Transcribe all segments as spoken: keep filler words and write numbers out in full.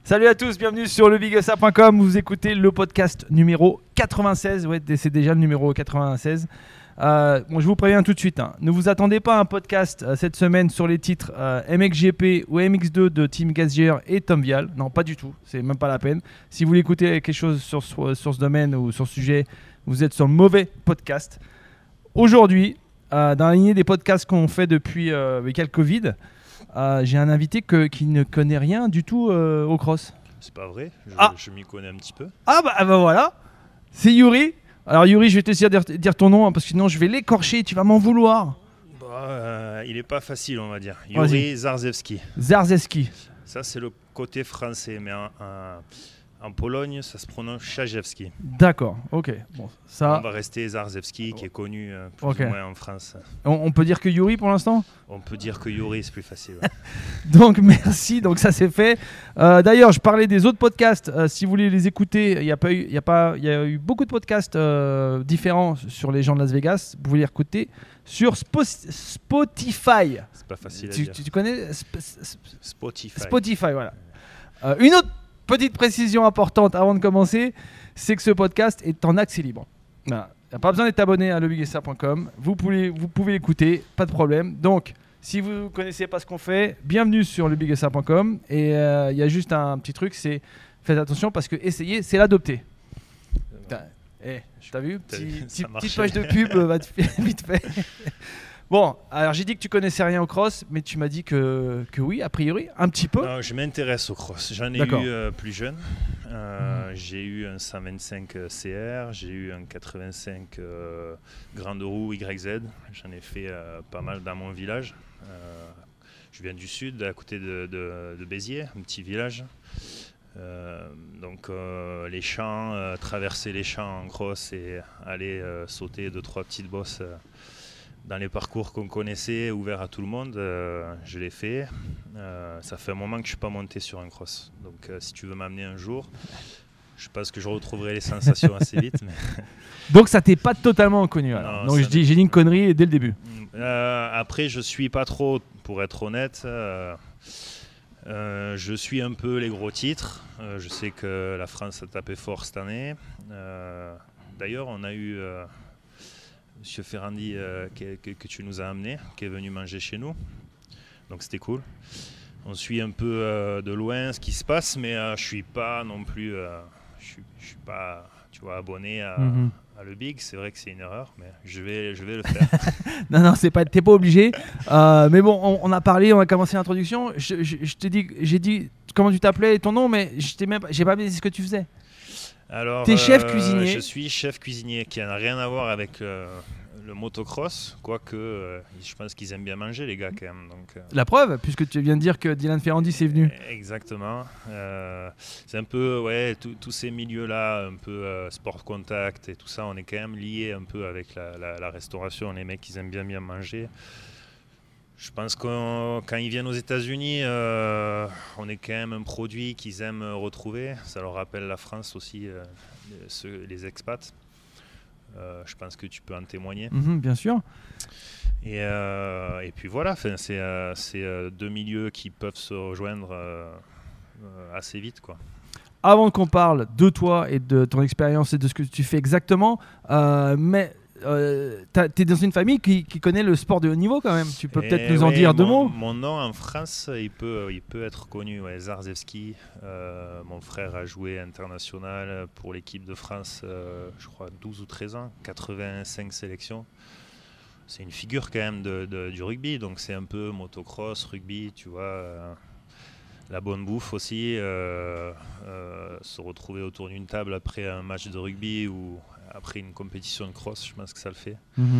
Salut à tous, bienvenue sur le big s a point com. Vous écoutez le podcast numéro quatre-vingt-seize. Ouais, c'est déjà le numéro quatre-vingt-seize. Euh, bon, je vous préviens tout de suite. Hein. Ne vous attendez pas à un podcast euh, cette semaine sur les titres euh, M X G P ou M X deux de Tim Gazier et Tom Vial. Non, pas du tout. C'est même pas la peine. Si vous voulez écouter quelque chose sur, sur, sur ce domaine ou sur ce sujet, vous êtes sur le mauvais podcast. Aujourd'hui, euh, dans la lignée des podcasts qu'on fait depuis euh, avec le Covid, Euh, j'ai un invité que, qui ne connaît rien du tout euh, au cross. C'est pas vrai, je, ah. je m'y connais un petit peu. Ah bah, bah voilà, c'est Yuri. Alors Yuri, je vais t'essayer de dire, dire ton nom hein, parce que sinon je vais l'écorcher, tu vas m'en vouloir. Bah, euh, il est pas facile on va dire. Yuri Zarzewski. Zarzewski. Ça c'est le côté français, mais en, en, en Pologne ça se prononce Chajewski. D'accord, ok. Bon, ça... On va rester Zarzewski qui est connu euh, plus okay. ou moins en France. On, on peut dire que Yuri pour l'instant ? On peut dire que Yuri c'est plus facile. Ouais. Donc merci, donc ça c'est fait. Euh, d'ailleurs, je parlais des autres podcasts. Euh, si vous voulez les écouter, il y a pas eu, il y a pas, il y a eu beaucoup de podcasts euh, différents sur les gens de Las Vegas. Vous pouvez les écouter sur Spo- Spotify. C'est pas facile à tu, dire. Tu, tu connais Sp- Sp- Spotify. Spotify, voilà. Euh, une autre petite précision importante avant de commencer, c'est que ce podcast est en accès libre. Voilà. Il n'y a pas besoin d'être abonné à le big s a point com. Vous pouvez, vous pouvez l'écouter, pas de problème. Donc, si vous ne connaissez pas ce qu'on fait, bienvenue sur le big s a point com. Et il euh, y a juste un petit truc, c'est faites attention parce que essayer, c'est l'adopter. T'as, hey, t'as vu Petit, Petite page de pub, va te faire vite fait. Bon, alors j'ai dit que tu connaissais rien au cross, mais tu m'as dit que, que oui, a priori, un petit peu. Non, je m'intéresse au cross. J'en ai D'accord. eu euh, plus jeune. Euh, mmh. J'ai eu un cent vingt-cinq C R, j'ai eu un quatre-vingt-cinq euh, grande roue Y Z. J'en ai fait euh, pas mal dans mon village. Euh, je viens du sud, à côté de, de, de Béziers, un petit village. Euh, donc euh, les champs, euh, traverser les champs en cross et aller euh, sauter deux trois petites bosses. Euh, Dans les parcours qu'on connaissait, ouverts à tout le monde, euh, je l'ai fait. Euh, ça fait un moment que je ne suis pas monté sur un cross. Donc euh, si tu veux m'amener un jour, je pense que je retrouverai les sensations assez vite. Mais... Donc ça t'est pas totalement inconnu. Alors. Non, Donc je dis, j'ai dit une connerie dès le début. Euh, après, je suis pas trop, pour être honnête. Euh, euh, je suis un peu les gros titres. Euh, je sais que la France a tapé fort cette année. Euh, d'ailleurs, on a eu... Euh, Monsieur Ferrandi euh, que, que, que tu nous as amené, qui est venu manger chez nous. Donc c'était cool. On suit un peu euh, de loin ce qui se passe, mais euh, je suis pas non plus, euh, je suis, je suis pas, tu vois, abonné à, mm-hmm. à le Big. C'est vrai que c'est une erreur, mais je vais, je vais le faire. non, non, c'est pas, t'es pas obligé. Euh, mais bon, on, on a parlé, on a commencé l'introduction. Je, je, je te dis, j'ai dit comment tu t'appelais et ton nom, mais je t'ai même, j'ai pas dit ce que tu faisais. Alors, t'es chef euh, cuisinier. Je suis chef cuisinier, qui n'a rien à voir avec euh, le motocross, quoique euh, je pense qu'ils aiment bien manger les gars quand même. Donc, euh... La preuve, puisque tu viens de dire que Dylan Ferrandi c'est venu. Exactement. Euh, c'est un peu, ouais, tous ces milieux-là, un peu euh, sport contact et tout ça, on est quand même liés un peu avec la, la, la restauration. Les mecs, ils aiment bien bien manger. Je pense que quand ils viennent aux États-Unis, euh, on est quand même un produit qu'ils aiment retrouver. Ça leur rappelle la France aussi, euh, les, ceux, les expats. Euh, je pense que tu peux en témoigner. Mmh, bien sûr. Et, euh, et puis voilà, c'est, euh, c'est euh, deux milieux qui peuvent se rejoindre euh, euh, assez vite, quoi. Avant qu'on parle de toi et de ton expérience et de ce que tu fais exactement, euh, mais Euh, tu es dans une famille qui, qui connaît le sport de haut niveau quand même. Tu peux et peut-être nous en ouais, dire mon, deux mots. Mon nom en France, il peut, il peut être connu. Ouais, Zarzewski. Euh, mon frère a joué international pour l'équipe de France, euh, je crois douze ou treize ans, quatre-vingt-cinq sélections. C'est une figure quand même de, de, du rugby. Donc c'est un peu motocross, rugby, tu vois. Euh, la bonne bouffe aussi. Euh, euh, se retrouver autour d'une table après un match de rugby ou après une compétition de cross, je pense que ça le fait. Mmh.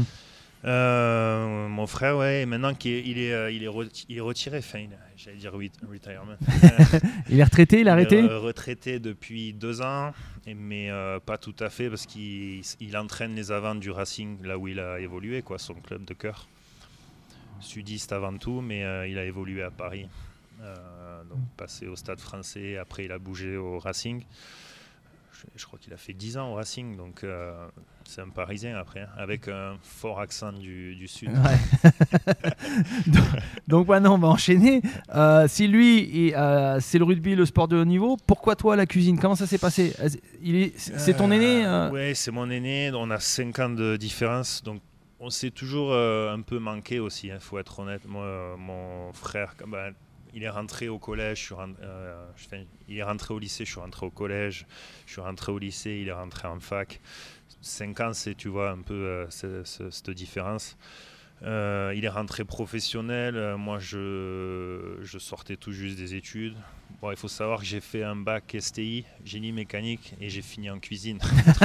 Euh, mon frère, ouais, maintenant qu'il il est, il est, reti- il est retiré, enfin, il, j'allais dire re- retirement. Il est retraité, il a arrêté ? Il est retraité depuis deux ans, mais euh, pas tout à fait parce qu'il il entraîne les avants du Racing, là où il a évolué, quoi, son club de cœur. Sudiste avant tout, mais euh, il a évolué à Paris. Euh, donc passé au Stade Français, après il a bougé au Racing. je, je crois qu'il a fait dix ans au Racing, donc euh, c'est un Parisien après, hein, avec un fort accent du, du Sud. Ouais. donc, donc maintenant, on va enchaîner. Euh, si lui, est, euh, c'est le rugby, le sport de haut niveau, pourquoi toi la cuisine? Comment ça s'est passé? Il est, c'est ton aîné euh... Oui, c'est mon aîné. On a cinq ans de différence, donc on s'est toujours euh, un peu manqué aussi, il hein, faut être honnête. Moi, euh, mon frère, bah, il est rentré au collège, je suis rentré, euh, je, il est rentré au lycée, je suis rentré au collège, je suis rentré au lycée, il est rentré en fac. cinq ans, c'est, tu vois, un peu euh, c'est, c'est, cette différence. Euh, il est rentré professionnel, euh, moi je, je sortais tout juste des études. Bon, il faut savoir que j'ai fait un bac S T I, génie mécanique, et j'ai fini en cuisine.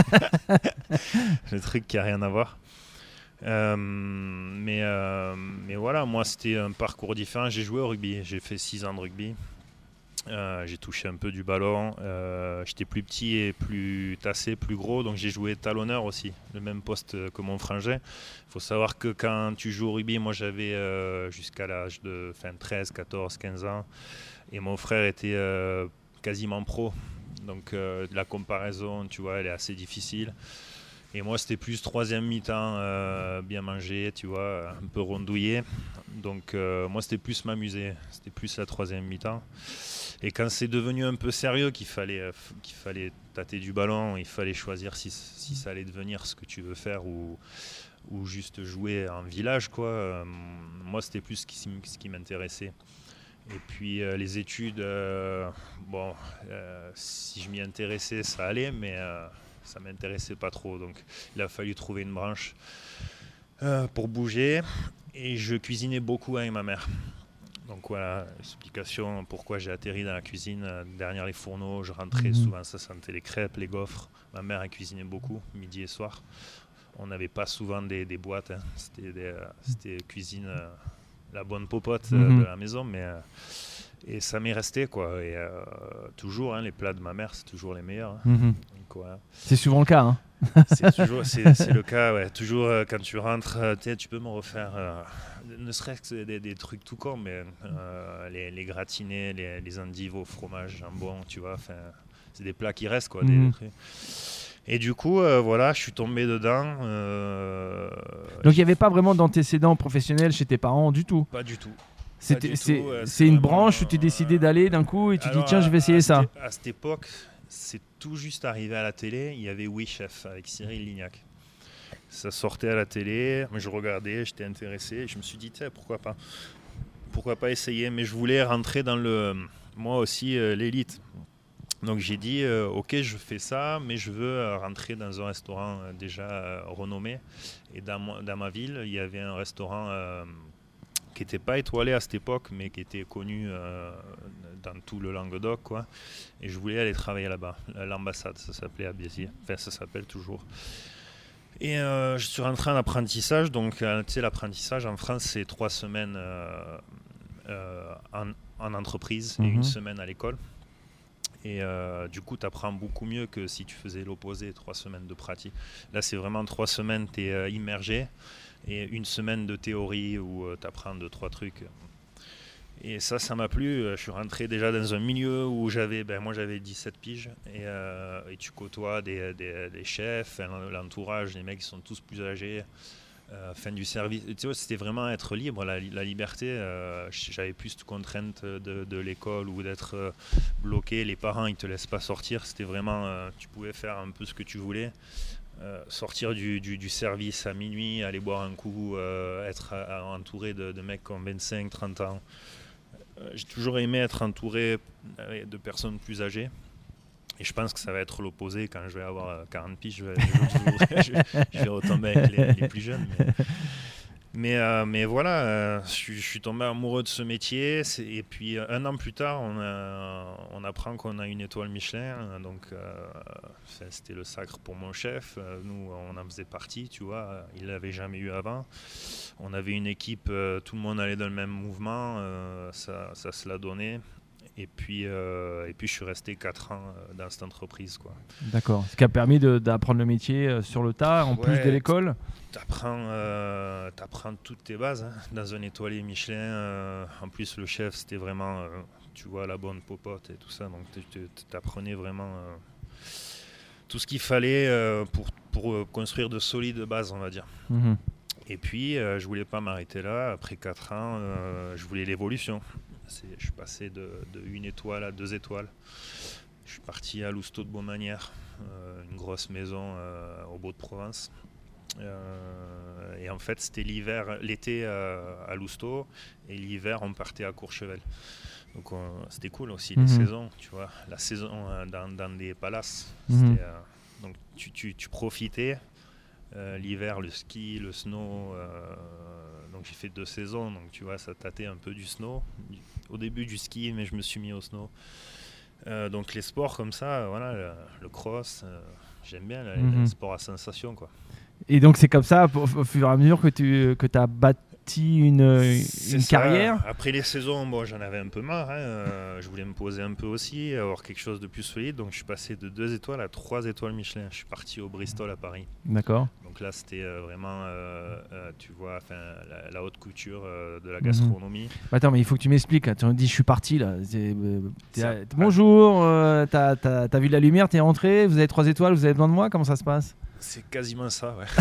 Le truc qui n'a rien à voir. Euh, mais, euh, mais voilà, moi c'était un parcours différent. J'ai joué au rugby, j'ai fait six ans de rugby. Euh, j'ai touché un peu du ballon. Euh, j'étais plus petit et plus tassé, plus gros, donc j'ai joué talonneur aussi, le même poste que mon frangin. Il faut savoir que quand tu joues au rugby, moi j'avais euh, jusqu'à l'âge de fin, treize, quatorze, quinze ans, et mon frère était euh, quasiment pro. Donc euh, la comparaison, tu vois, elle est assez difficile. Et moi, c'était plus troisième mi-temps, euh, bien mangé, tu vois, un peu rondouillé. Donc, euh, moi, c'était plus m'amuser. C'était plus la troisième mi-temps. Et quand c'est devenu un peu sérieux, qu'il fallait, euh, qu'il fallait tâter du ballon, il fallait choisir si, si ça allait devenir ce que tu veux faire ou, ou juste jouer en village, quoi. Euh, moi, c'était plus ce qui, ce qui m'intéressait. Et puis, euh, les études, euh, bon, euh, si je m'y intéressais, ça allait, mais... Euh, ça m'intéressait pas trop, donc il a fallu trouver une branche euh, pour bouger, et je cuisinais beaucoup avec ma mère. Donc voilà, explication pourquoi j'ai atterri dans la cuisine. Derrière les fourneaux, je rentrais, mmh. souvent ça sentait les crêpes, les gaufres. Ma mère elle cuisinait beaucoup, midi et soir. On n'avait pas souvent des, des boîtes, hein. C'était, des, euh, c'était cuisine, euh, la bonne popote euh, mmh. de la maison, mais... Euh, et ça m'est resté, quoi. Et euh, toujours, hein, les plats de ma mère, c'est toujours les meilleurs. Hein. Mmh. Donc, ouais. C'est souvent le cas. Hein. c'est, toujours, c'est, c'est le cas, ouais. Toujours, euh, quand tu rentres, euh, tu peux me refaire, euh, ne serait-ce que des, des trucs tout con, mais euh, les, les gratinés, les, les endives au fromage, jambon, tu vois. C'est des plats qui restent, quoi. Mmh. Des, des trucs. Et du coup, euh, voilà, je suis tombé dedans. Euh, Donc, il n'y avait pas vraiment d'antécédents professionnels chez tes parents du tout? Pas du tout. C'était, c'est, euh, c'est, c'est une branche où tu décidais d'aller d'un coup et tu alors, dis tiens je vais essayer à ça. Cette, à cette époque, c'est tout juste arrivé à la télé, il y avait Oui Chef avec Cyril Lignac. Ça sortait à la télé, mais je regardais, j'étais intéressé, je me suis dit tiens pourquoi pas, pourquoi pas essayer, mais je voulais rentrer dans le, moi aussi euh, l'élite. Donc j'ai dit euh, ok je fais ça, mais je veux euh, rentrer dans un restaurant euh, déjà euh, renommé. Et dans, mo- dans ma ville, il y avait un restaurant euh, qui n'était pas étoilé à cette époque, mais qui était connu euh, dans tout le Languedoc, quoi. Et je voulais aller travailler là-bas. L'ambassade, ça s'appelait à Béziers. Enfin, ça s'appelle toujours. Et euh, je suis rentré en apprentissage. Donc, euh, tu sais, l'apprentissage en France, c'est trois semaines euh, euh, en, en entreprise mm-hmm. et une semaine à l'école. Et euh, du coup, tu apprends beaucoup mieux que si tu faisais l'opposé, trois semaines de pratique. Là, c'est vraiment trois semaines, tu es euh, immergé. Et une semaine de théorie où euh, tu apprends deux, trois trucs. Et ça, ça m'a plu. Je suis rentré déjà dans un milieu où j'avais, ben moi j'avais dix-sept piges. Et, euh, et tu côtoies des, des, des chefs, l'entourage, les mecs qui sont tous plus âgés. Euh, fin du service. Tu vois, c'était vraiment être libre, la, la liberté. Euh, j'avais plus de contraintes de, de l'école ou d'être euh, bloqué. Les parents, ils te laissent pas sortir. C'était vraiment, euh, tu pouvais faire un peu ce que tu voulais. Euh, sortir du, du, du service à minuit, aller boire un coup, euh, être à, à, entouré de, de mecs qui ont vingt-cinq, trente ans. Euh, j'ai toujours aimé être entouré de personnes plus âgées. Et je pense que ça va être l'opposé quand je vais avoir quarante piges. Je vais, je vais, je vais, je vais retomber avec les, les plus jeunes. Mais, mais, euh, mais voilà, euh, je, je suis tombé amoureux de ce métier. C'est, et puis un an plus tard, on, a, on apprend qu'on a une étoile Michelin. Donc euh, c'était le sacre pour mon chef. Nous, on en faisait partie, tu vois. Il ne l'avait jamais eu avant. On avait une équipe, euh, tout le monde allait dans le même mouvement. Euh, ça, ça se l'a donné. Et puis, euh, et puis je suis resté quatre ans dans cette entreprise, quoi. D'accord. Ce qui a permis de, d'apprendre le métier sur le tas, en ouais, plus de l'école. Tu apprends euh, toutes tes bases hein, dans un étoilé Michelin. Euh, en plus, le chef, c'était vraiment, euh, tu vois, la bonne popote et tout ça. Donc, tu apprenais vraiment euh, tout ce qu'il fallait euh, pour, pour euh, construire de solides bases, on va dire. Mmh. Et puis, euh, je voulais pas m'arrêter là. Après quatre ans, euh, je voulais l'évolution. C'est, je suis passé de, de une étoile à deux étoiles. Je suis parti à Lousteau de Beaumanière, euh, une grosse maison euh, au Beau-de-Provence. Euh, et en fait, c'était l'hiver, l'été euh, à Lousteau, et l'hiver, on partait à Courchevel. Donc, on, c'était cool aussi, les Mmh. saisons, tu vois. La saison euh, dans, dans des palaces. Mmh. C'était, euh, donc, tu, tu, tu profitais. Euh, l'hiver, le ski, le snow. Euh, donc, j'ai fait deux saisons. Donc, tu vois, ça tâtait un peu du snow. Du, au début, du ski, mais je me suis mis au snow. Euh, donc, les sports comme ça, euh, voilà, le, le cross, euh, j'aime bien les, Mmh. les sports à sensation, quoi. Et donc c'est comme ça, au, au fur et à mesure que tu que as bâti une, une carrière. Après les saisons, bon, j'en avais un peu marre. Hein. Euh, je voulais me poser un peu aussi, avoir quelque chose de plus solide. Donc je suis passé de deux étoiles à trois étoiles Michelin. Je suis parti au Bristol à Paris. D'accord. Donc là, c'était euh, vraiment, euh, euh, tu vois, la, la haute couture euh, de la gastronomie. Mmh. Attends, mais il faut que tu m'expliques. Là. Tu me dis, je suis parti là. C'est, euh, t'es, bonjour, euh, t'as, t'as, t'as vu la lumière, t'es rentré, vous avez trois étoiles, vous avez besoin de moi. Comment ça se passe? C'est quasiment ça, ouais.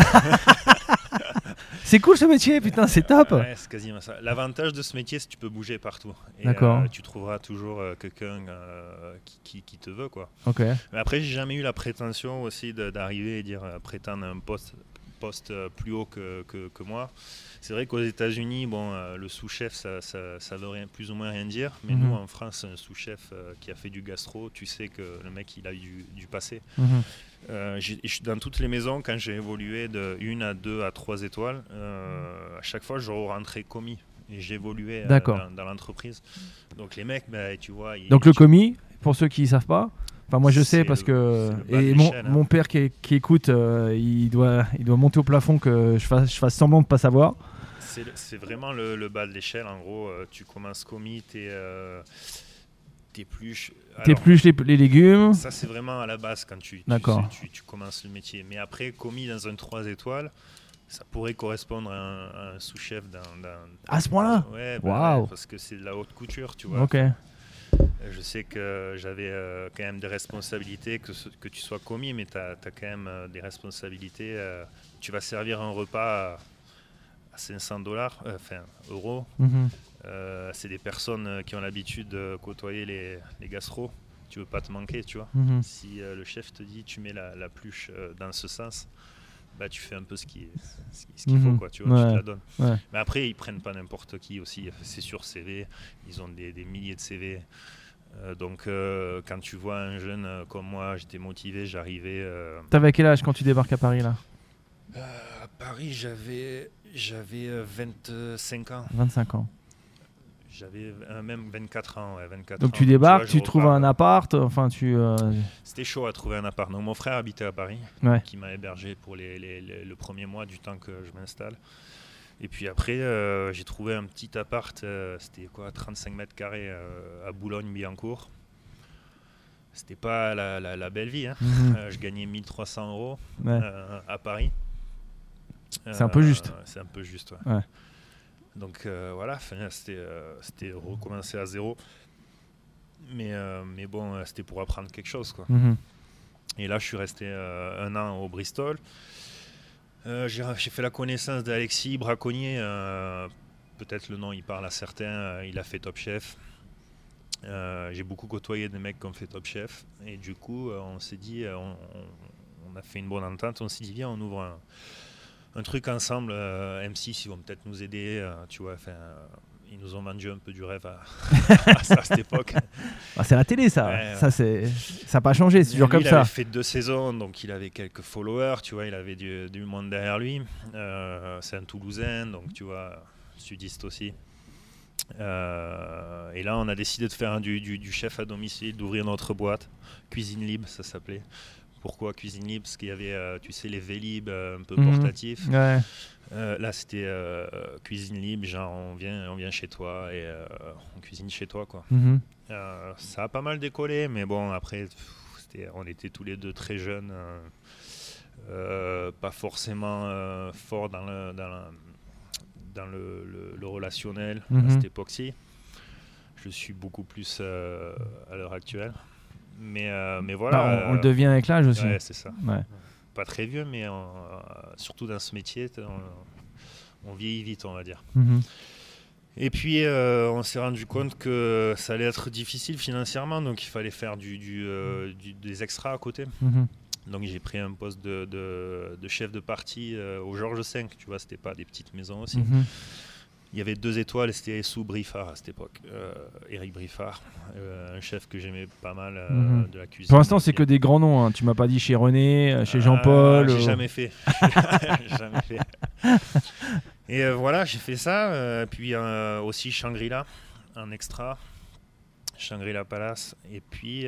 C'est cool ce métier, putain, c'est top. Ouais, c'est quasiment ça. L'avantage de ce métier, c'est que tu peux bouger partout. Et D'accord. Euh, tu trouveras toujours euh, quelqu'un euh, qui, qui, qui te veut, quoi. Ok. Mais après, j'ai jamais eu la prétention aussi de, d'arriver et dire euh, prétendre un poste, poste euh, plus haut que, que, que moi. C'est vrai qu'aux États-Unis, bon, euh, le sous-chef, ça, ça, ça veut rien, plus ou moins rien dire. Mais Mm-hmm. nous, en France, un sous-chef euh, qui a fait du gastro, tu sais que le mec, il a eu du, du passé. Mm-hmm. Euh, j'ai, dans toutes les maisons, quand j'ai évolué de une à deux à trois étoiles, euh, à chaque fois, je rentrais commis et j'évoluais euh, dans, dans l'entreprise. Donc les mecs, bah, tu vois. Ils, Donc le tu... commis, pour ceux qui ne savent pas. Enfin, moi je sais c'est parce le, que et mon, hein. mon père qui, qui écoute, euh, il doit, il doit monter au plafond que je fasse, je fasse semblant de pas savoir. C'est, c'est vraiment le, le bas de l'échelle. En gros, euh, tu commences commis, t'es euh, t'épluches. T'épluches les, les légumes. Ça, c'est vraiment à la base quand tu, tu, tu, tu commences le métier. Mais après, commis dans un trois étoiles, ça pourrait correspondre à un, à un sous-chef dans, dans, à ce point-là. Ouais, bah wow. Ouais, parce que c'est de la haute couture, tu vois. Ok. Je sais que j'avais euh, quand même des responsabilités, que, ce, que tu sois commis, mais tu as quand même euh, des responsabilités. Euh, tu vas servir un repas à cinq cents dollars, euh, enfin euros. Mm-hmm. Euh, c'est des personnes qui ont l'habitude de côtoyer les, les gastros. Tu veux pas te manquer, tu vois. Mm-hmm. Si euh, le chef te dit tu mets la, la pluche euh, dans ce sens, bah tu fais un peu ce qu'il, ce qu'il mm-hmm. faut, quoi. Tu vois, ouais. tu te la donnes. Ouais. Mais après, ils prennent pas n'importe qui aussi. C'est sur C V. Ils ont des, des milliers de C V. Euh, donc, euh, quand tu vois un jeune euh, comme moi, j'étais motivé, j'arrivais. Euh... T'avais quel âge quand tu débarques à Paris là? euh, À Paris, j'avais j'avais euh, vingt-cinq ans. vingt-cinq ans. J'avais euh, même vingt-quatre ans, ouais, vingt-quatre Donc ans. tu débarques, tu, vois, tu trouves un appart, enfin tu. Euh... C'était chaud à trouver un appart. Donc mon frère habitait à Paris, ouais. qui m'a hébergé pour les, les, les, le premier mois du temps que je m'installe. Et puis après, euh, j'ai trouvé un petit appart, euh, c'était quoi, trente-cinq mètres carrés euh, à Boulogne-Billancourt. C'était pas la, la, la belle vie, hein. Mm-hmm. euh, je gagnais mille trois cents euros ouais. euh, à Paris. C'est euh, un peu juste. C'est un peu juste, ouais. ouais. Donc euh, voilà, c'était, euh, c'était recommencer à zéro. Mais, euh, mais bon, c'était pour apprendre quelque chose, quoi. Mm-hmm. Et là, je suis resté euh, un an au Bristol. Euh, j'ai, j'ai fait la connaissance d'Alexis Braconnier. Euh, peut-être le nom, il parle à certains. Euh, il a fait Top Chef. Euh, j'ai beaucoup côtoyé des mecs qui ont fait Top Chef. Et du coup, euh, on s'est dit, on, on, on a fait une bonne entente. On s'est dit, viens, on ouvre un, un truc ensemble. Euh, M six, ils vont peut-être nous aider. Euh, tu vois, enfin... Euh, ils nous ont vendu un peu du rêve à, à, à cette époque. Ah, c'est la télé, ça. Ouais, ça, c'est... ça n'a pas changé, c'est toujours comme il ça. Il avait fait deux saisons, donc il avait quelques followers, tu vois, il avait du, du monde derrière lui. Euh, c'est un Toulousain, donc tu vois, sudiste aussi. Euh, et là, on a décidé de faire un, du, du, du chef à domicile, d'ouvrir notre boîte. Cuisine Libre, ça s'appelait. Pourquoi Cuisine Libre? Parce qu'il y avait, euh, tu sais, les Vélib euh, un peu mmh. portatifs. Ouais. Euh, là, c'était euh, cuisine libre, genre on vient, on vient chez toi et euh, on cuisine chez toi, quoi. Mm-hmm. Euh, ça a pas mal décollé, mais bon, après, pff, c'était, on était tous les deux très jeunes, euh, euh, pas forcément euh, forts dans le, dans, la, dans le, le, le relationnel mm-hmm. à cette époque-ci. Je suis beaucoup plus euh, à l'heure actuelle. Mais, euh, mais voilà. Bah, on, on le euh, devient avec l'âge aussi. Ouais, c'est ça. Ouais. Pas très vieux, mais euh, surtout dans ce métier, on, on vieillit vite, on va dire. Mm-hmm. Et puis, euh, on s'est rendu compte que ça allait être difficile financièrement, donc il fallait faire du, du, euh, du, des extras à côté. Mm-hmm. Donc, j'ai pris un poste de, de, de chef de partie euh, au Georges cinq, tu vois, c'était pas des petites maisons aussi. Mm-hmm. Il y avait deux étoiles, c'était sous Briffard à cette époque, euh, Éric Briffard, euh, un chef que j'aimais pas mal euh, Mm-hmm. de la cuisine. Pour l'instant, c'est que des grands noms. Hein. Tu m'as pas dit chez René, euh, chez Euh, Jean-Paul. J'ai ou... jamais fait. J'ai jamais fait. Et euh, voilà, j'ai fait ça. Euh, puis euh, aussi Shangri-La, un extra. Shangri-La Palace. Et puis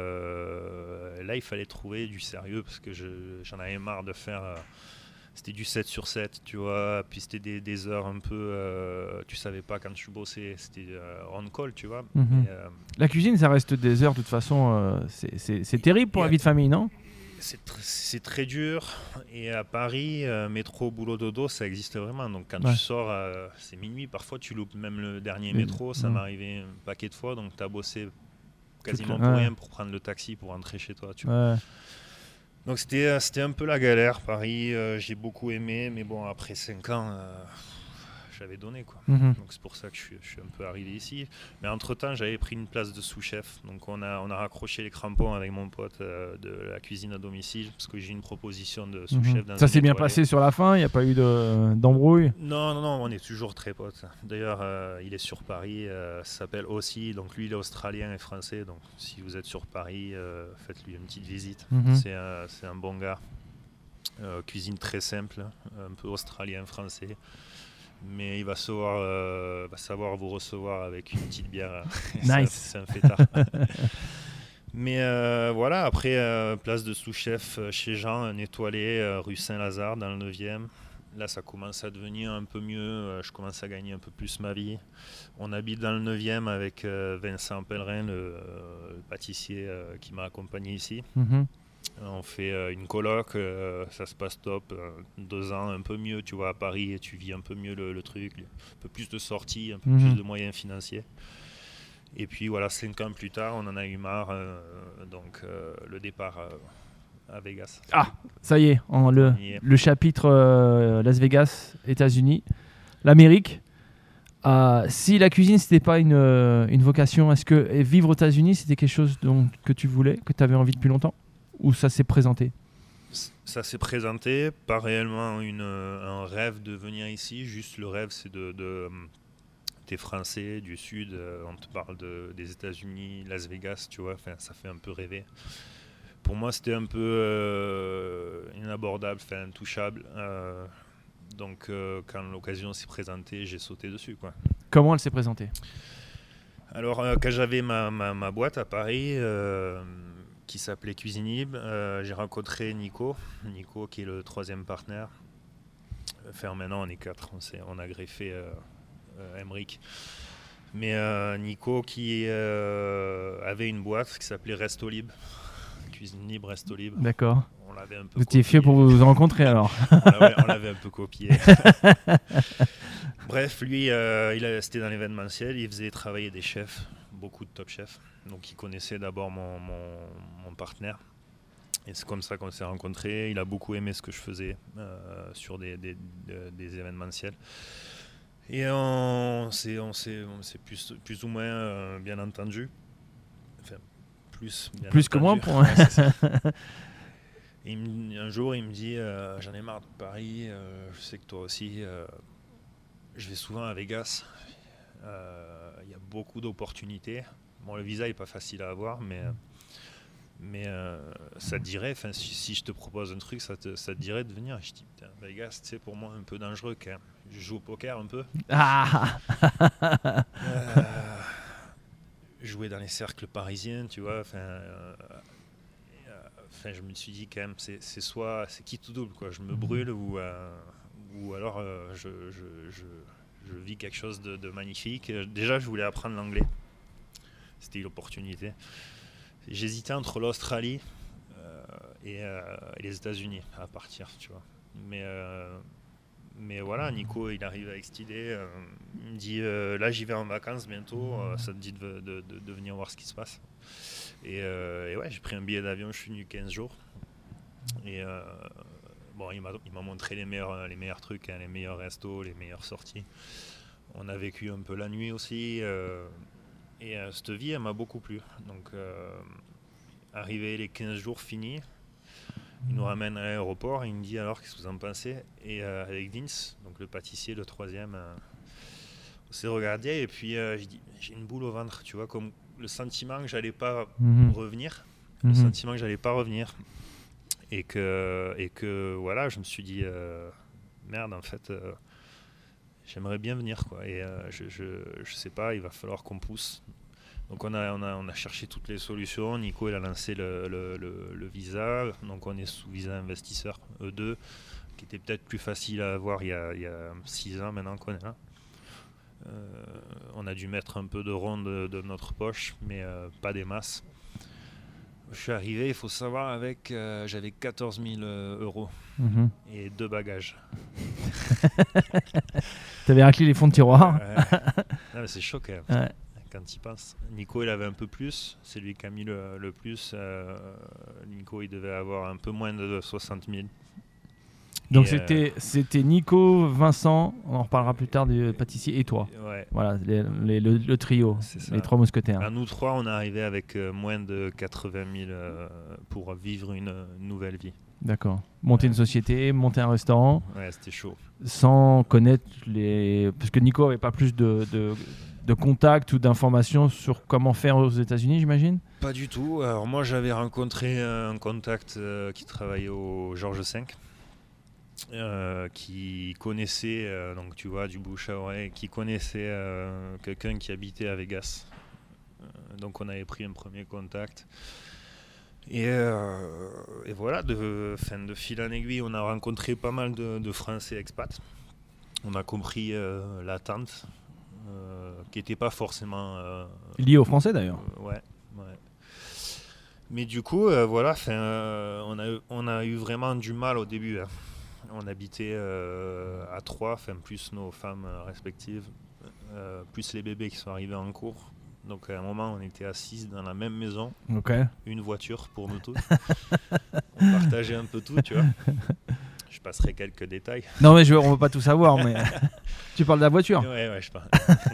euh, là, il fallait trouver du sérieux parce que je, j'en avais marre de faire. Euh, c'était du sept sur sept, tu vois. Puis c'était des, des heures un peu. Euh, tu savais pas quand tu bossais. C'était euh, on-call, tu vois. Mm-hmm. Et, euh, La cuisine, ça reste des heures. De toute façon, euh, c'est, c'est, c'est terrible pour et, la vie de famille, non? C'est, tr- c'est très dur. Et à Paris, euh, métro, boulot, dodo, ça existe vraiment. Donc quand Ouais. tu sors, euh, c'est minuit. Parfois, tu loupes même le dernier Mais- métro. Ça ouais. m'est arrivé un paquet de fois. Donc tu as bossé quasiment Toute- pour ouais. rien pour prendre le taxi pour rentrer chez toi. Tu vois. Ouais. Donc c'était, euh, c'était un peu la galère. Paris, euh, j'ai beaucoup aimé. Mais bon, après cinq ans, euh, j'avais donné, quoi. Mm-hmm. Donc c'est pour ça que je suis, je suis un peu arrivé ici. Mais entre-temps, j'avais pris une place de sous-chef. Donc on a, on a raccroché les crampons avec mon pote euh, de la cuisine à domicile parce que j'ai une proposition de sous-chef. Mm-hmm. Dans Ça un s'est bien étoilé. passé sur la fin. Il n'y a pas eu de, d'embrouille. Non, non, non, on est toujours très potes. D'ailleurs, euh, il est sur Paris. Euh, ça s'appelle aussi. Donc lui, il est australien et français. Donc si vous êtes sur Paris, euh, faites-lui une petite visite. Mm-hmm. C'est, un, c'est un bon gars. Euh, cuisine très simple, un peu australien-français. Mais il va savoir, euh, va savoir vous recevoir avec une petite bière. Nice. C'est un, c'est un fêtard. Mais euh, voilà, après, euh, place de sous-chef euh, chez Jean, un étoilé, euh, rue Saint-Lazare, dans le neuvième. Là, ça commence à devenir un peu mieux. Euh, je commence à gagner un peu plus ma vie. On habite dans le neuvième avec euh, Vincent Pellerin, le, euh, le pâtissier euh, qui m'a accompagné ici. Mm-hmm. On fait euh, une coloc, euh, ça se passe top, euh, deux ans, un peu mieux, tu vois, à Paris, et tu vis un peu mieux le, le truc, un peu plus de sorties, un peu Mhm. plus de moyens financiers. Et puis voilà, cinq ans plus tard, on en a eu marre, euh, donc euh, le départ euh, à Vegas. Ah, ça y est, en le, On y est. le chapitre euh, Las Vegas, États-Unis, l'Amérique. Euh, si la cuisine, c'était pas une, euh, une vocation, est-ce que et vivre aux États-Unis, c'était quelque chose donc, que tu voulais, que tu avais envie depuis longtemps? Ou ça s'est présenté? Ça s'est présenté, pas réellement une, un rêve de venir ici, juste le rêve c'est de... de t'es français du sud, euh, on te parle de, des États-Unis, Las Vegas, tu vois, enfin, ça fait un peu rêver. Pour moi, c'était un peu euh, inabordable, enfin, intouchable. Euh, donc, euh, quand l'occasion s'est présentée, j'ai sauté dessus, quoi. Comment elle s'est présentée? Alors, euh, quand j'avais ma, ma, ma boîte à Paris, euh, qui s'appelait Cuisinib, euh, j'ai rencontré Nico, Nico qui est le troisième partenaire. Enfin, maintenant, on est quatre, on, s'est, on a greffé euh, euh, Emric. Mais euh, Nico qui euh, avait une boîte qui s'appelait Resto Libre, Cuisine Libre, Resto Libre. D'accord. On l'avait un peu Vous étiez copié. fiers pour vous rencontrer alors? on, l'avait, on l'avait un peu copié. Bref, lui, euh, il a, c'était dans l'événementiel, il faisait travailler des chefs, beaucoup de top chefs. Donc il connaissait d'abord mon, mon, mon partenaire. Et c'est comme ça qu'on s'est rencontrés. Il a beaucoup aimé ce que je faisais euh, sur des, des, des, des événementiels. Et on s'est, on s'est, on s'est plus, plus ou moins euh, bien entendu. Enfin, plus bien Plus que moi entendu. pour... Ouais, c'est ça. Et il me- un jour, il me dit euh, j'en ai marre de Paris, euh, je sais que toi aussi. euh, je vais souvent à Vegas. Euh, Il y a beaucoup d'opportunités. Bon, le visa n'est pas facile à avoir, mais, mais euh, ça te dirait, si, si je te propose un truc, ça te, ça te dirait de venir. Je dis, putain, Vegas, c'est pour moi un peu dangereux quand même. Je joue au poker un peu. Ah. Euh, jouer dans les cercles parisiens, tu vois. Enfin, euh, Enfin, je me suis dit quand même, c'est, c'est soit c'est quitte ou double, quoi. Je me brûle ou, euh, ou alors euh, je, je, je, je vis quelque chose de, de magnifique. Déjà, je voulais apprendre l'anglais. C'était une opportunité. J'hésitais entre l'Australie euh, et, euh, et les États-Unis à partir, tu vois. Mais, euh, mais voilà, Nico, il arrive avec cette idée. Euh, il me dit, euh, là, j'y vais en vacances bientôt. Euh, ça te dit de, de, de, de venir voir ce qui se passe. Et, euh, et ouais, j'ai pris un billet d'avion, je suis venu quinze jours. Et euh, bon, il m'a, il m'a montré les meilleurs, les meilleurs trucs, hein, les meilleurs restos, les meilleures sorties. On a vécu un peu la nuit aussi. Euh, et euh, cette vie, elle m'a beaucoup plu. Donc, euh, arrivé les quinze jours finis, il nous ramène à l'aéroport et il me dit alors qu'est-ce que vous en pensez. Et euh, avec Vince, donc le pâtissier, le troisième, euh, on s'est regardé et puis euh, j'ai dit j'ai une boule au ventre, tu vois, comme le sentiment que j'allais pas Mmh. revenir, Mmh. le sentiment que j'allais pas revenir et que et que voilà, je me suis dit euh, merde en fait. Euh, J'aimerais bien venir quoi et euh, je, je je sais pas, il va falloir qu'on pousse. Donc on a, on, a, on a cherché toutes les solutions. Nico il a lancé le, le, le, le visa. Donc on est sous visa investisseur E deux, qui était peut-être plus facile à avoir il y a, il y a six ans maintenant qu'on est là. Euh, on a dû mettre un peu de rond de, de notre poche, mais euh, pas des masses. Je suis arrivé, il faut savoir, avec euh, j'avais quatorze mille euros Mmh. et deux bagages. T'avais raclé les fonds de tiroir. Euh, non, mais c'est chaud quand même. Ouais. Quand il pense. Nico il avait un peu plus, c'est lui qui a mis le, le plus. Euh, Nico il devait avoir un peu moins de soixante mille. Donc Et, c'était, euh... c'était Nico, Vincent, on en reparlera plus tard du pâtissier, et toi. Ouais. Voilà, les, les, le, le trio, les trois mousquetaires. À nous trois, on est arrivé avec euh, moins de quatre-vingt mille euh, pour vivre une, une nouvelle vie. D'accord. Monter ouais. une société, monter un restaurant. Ouais, c'était chaud. Sans connaître les... Parce que Nico n'avait pas plus de... de... de contacts ou d'informations sur comment faire aux États-Unis, j'imagine? Pas du tout. Alors moi, j'avais rencontré un contact euh, qui travaillait au Georges cinq, euh, qui connaissait, euh, donc tu vois, du bouche à oreille, qui connaissait euh, quelqu'un qui habitait à Vegas. Euh, donc on avait pris un premier contact. Et, euh, et voilà, de, fin, de fil en aiguille, on a rencontré pas mal de, de Français expats. On a compris euh, l'attente. Euh, qui n'était pas forcément euh, lié aux Français d'ailleurs. Euh, ouais, ouais. Mais du coup, euh, voilà, euh, on, a, on a eu vraiment du mal au début. Hein. On habitait euh, à trois, plus nos femmes respectives, euh, plus les bébés qui sont arrivés en cours. Donc à un moment, on était assis dans la même maison, okay. Une voiture pour nous tous. On partageait un peu tout, tu vois. Je passerai quelques détails. Non mais je, on ne veut pas tout savoir, mais tu parles de la voiture. Ouais, ouais, je parle.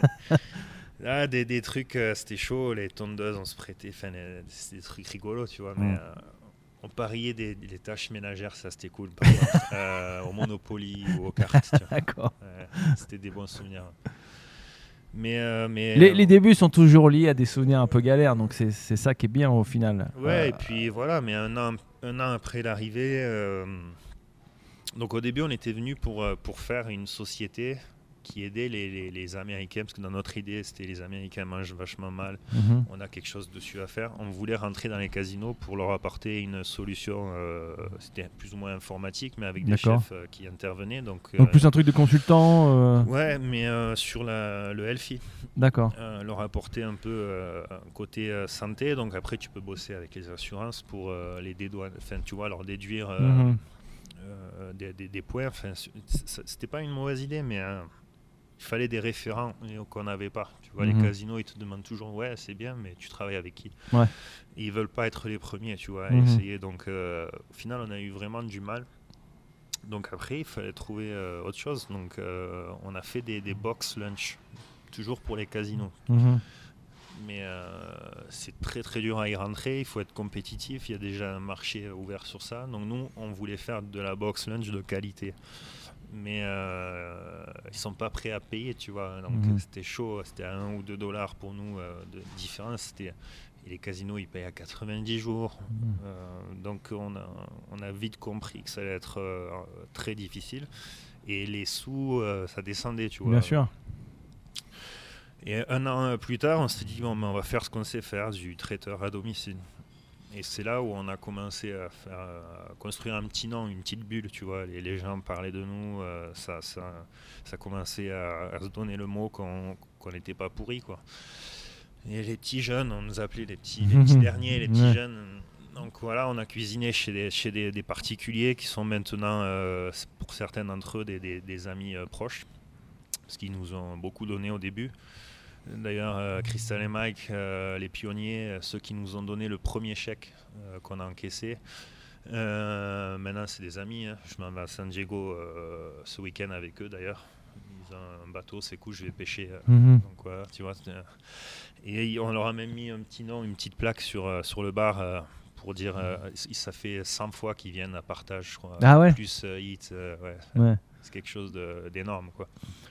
Là, des, des trucs, euh, c'était chaud, les tondeuses, on se prêtait, c'était des trucs rigolos, tu vois, mais mm. euh, on pariait des, des tâches ménagères, ça c'était cool, par exemple, euh, au Monopoly ou aux cartes. Tu vois. D'accord. Ouais, c'était des bons souvenirs. Mais, euh, mais les, euh, les débuts sont toujours liés à des souvenirs un peu galères, donc c'est, c'est ça qui est bien au final. Ouais, euh, et puis voilà, mais un an, un an après l'arrivée, euh, donc au début on était venu pour, pour faire une société qui aidait les, les, les Américains, parce que dans notre idée c'était les Américains mangent vachement mal, mm-hmm. on a quelque chose dessus à faire. On voulait rentrer dans les casinos pour leur apporter une solution, euh, c'était plus ou moins informatique, mais avec des D'accord. chefs euh, qui intervenaient. Donc, donc euh, plus un truc de consultant euh... Ouais, mais euh, sur la, le healthy. D'accord. Euh, leur apporter un peu euh, un côté euh, santé, donc après tu peux bosser avec les assurances pour euh, les dédouaner, enfin tu vois, leur déduire euh, mm-hmm. euh, des, des, des points. Enfin, c'était pas une mauvaise idée, mais euh, il fallait des référents qu'on n'avait pas. Tu vois, mm-hmm. les casinos, ils te demandent toujours, ouais, c'est bien, mais tu travailles avec qui? Ouais. Et ils veulent pas être les premiers, tu vois, à mm-hmm. essayer. Donc, euh, au final, on a eu vraiment du mal. Donc après, il fallait trouver euh, autre chose. Donc, euh, on a fait des, des box lunch, toujours pour les casinos. Mm-hmm. Mais euh, c'est très très dur à y rentrer, il faut être compétitif, il y a déjà un marché ouvert sur ça. Donc nous, on voulait faire de la box lunch de qualité. Mais euh, ils sont pas prêts à payer, tu vois. Donc mmh. c'était chaud, c'était à un ou deux dollars pour nous euh, de différence. C'était, et les casinos, ils payent à quatre-vingt-dix jours. Mmh. Euh, donc on a, on a vite compris que ça allait être euh, très difficile. Et les sous, euh, ça descendait, tu vois. Bien sûr. Et un an plus tard, on s'est dit, bon, ben, on va faire ce qu'on sait faire, du traiteur à domicile. Et c'est là où on a commencé à, faire, à construire un petit nom, une petite bulle, tu vois. Les, les gens parlaient de nous, euh, ça, ça, ça commençait à, à se donner le mot qu'on qu'on n'était pas pourris, quoi. Et les petits jeunes, on nous appelait les petits, les petits derniers, les petits ouais. jeunes. Donc voilà, on a cuisiné chez des, chez des, des particuliers qui sont maintenant, euh, pour certains d'entre eux, des, des, des amis euh, proches, parce qu'ils nous ont beaucoup donné au début. D'ailleurs, euh, Crystal et Mike, euh, les pionniers, ceux qui nous ont donné le premier chèque euh, qu'on a encaissé. Euh, maintenant, c'est des amis. Hein. Je m'en vais à San Diego euh, ce week-end avec eux d'ailleurs. Ils ont un bateau, c'est cool, je vais pêcher. Euh, Mhm. donc voilà, tu vois. c'est- Et on leur a même mis un petit nom, une petite plaque sur, euh, sur le bar euh, pour dire. Euh, ça fait cent fois qu'ils viennent à partage, je crois. Ah ouais. Plus euh, hit, euh, ouais. Ouais. C'est quelque chose de- d'énorme, quoi.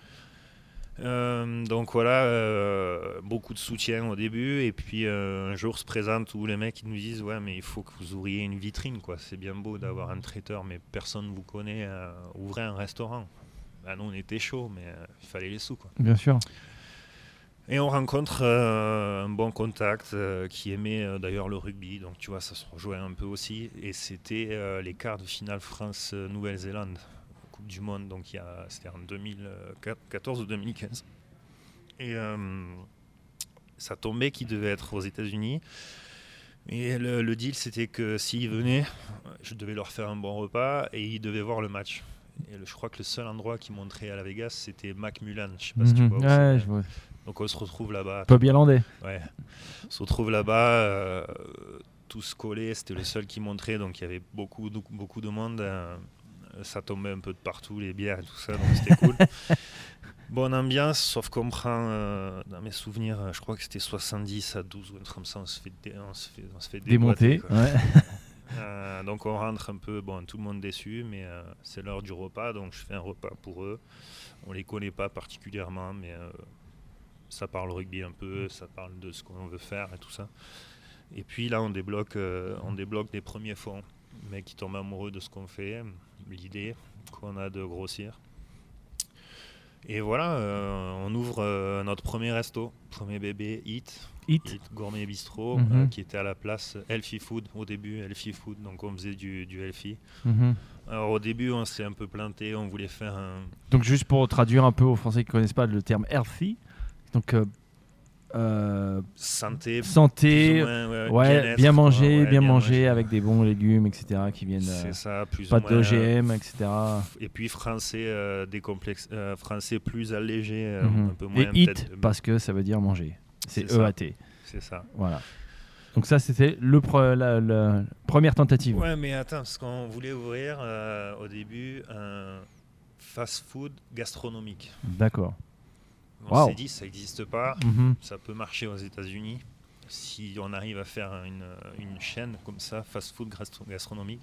Euh, donc voilà, euh, beaucoup de soutien au début, et puis euh, un jour se présente où les mecs ils nous disent ouais, mais il faut que vous ouvriez une vitrine, quoi. C'est bien beau d'avoir un traiteur, mais personne ne vous connaît, euh, ouvrez un restaurant. Bah, nous on était chaud, mais euh, il fallait les sous, quoi. Bien sûr. Et on rencontre euh, un bon contact euh, qui aimait euh, d'ailleurs le rugby, donc tu vois, ça se rejoint un peu aussi, et c'était euh, les quarts de finale France-Nouvelle-Zélande. Coupe du Monde, donc il y a, c'était en deux mille quatorze ou deux mille quinze. Et euh, ça tombait qu'il devait être aux États-Unis. Et le, le deal, c'était que s'ils venaient, je devais leur faire un bon repas et ils devaient voir le match. Et le, je crois que le seul endroit qui montrait à la Vegas, c'était Macmillan. Je sais pas si tu Mhm. vois où Ouais, c'est. je vois. Donc on se retrouve là-bas. Pub irlandais. Ouais. On se retrouve là-bas, euh, tous collés. C'était le seul qui montrait, donc il y avait beaucoup, de, beaucoup de monde. Euh, ça tombait un peu de partout, les bières et tout ça, donc c'était cool. Bonne ambiance, sauf qu'on prend, euh, dans mes souvenirs, je crois que c'était soixante-dix à douze ou un truc comme ça, on se fait, dé- on se fait, on se fait Démonté. déboîter, quoi. Ouais. Euh, donc on rentre un peu, bon, tout le monde déçu, mais euh, c'est l'heure du repas, donc je fais un repas pour eux. On les connaît pas particulièrement, mais euh, ça parle rugby un peu, ça parle de ce qu'on veut faire et tout ça. Et puis là, on débloque, euh, on débloque des premiers fonds. Les mecs qui tombent amoureux de ce qu'on fait, l'idée qu'on a de grossir. Et voilà, euh, on ouvre euh, notre premier resto, premier bébé, Hit, Hit. Gourmet Bistrot, Mhm. euh, qui était à la place Healthy Food au début, Healthy Food, donc on faisait du, du healthy. Mhm. Alors au début, on s'est un peu planté, on voulait faire un... Donc juste pour traduire un peu aux Français qui ne connaissent pas le terme healthy, donc euh, euh, santé, santé, plus ou moins, ouais, ouais, bien-être, bien quoi, manger, ouais, bien, bien manger manger. avec des bons légumes, et cetera qui viennent, euh, C'est ça, plus pas ou moins. d'O G M, et cetera. Et puis français euh, décomplexe, euh, français plus allégé, euh, Mhm. un peu moins Et peut-être. eat parce que ça veut dire manger. C'est C'est ça. E A T. C'est ça. Voilà. Donc ça c'était le pre- la, la première tentative. Ouais, mais attends, parce qu'on voulait ouvrir euh, au début un fast-food gastronomique. D'accord. On Wow. s'est dit, ça n'existe pas, Mhm. ça peut marcher aux États-Unis si on arrive à faire une, une chaîne comme ça, fast-food gastro- gastronomique.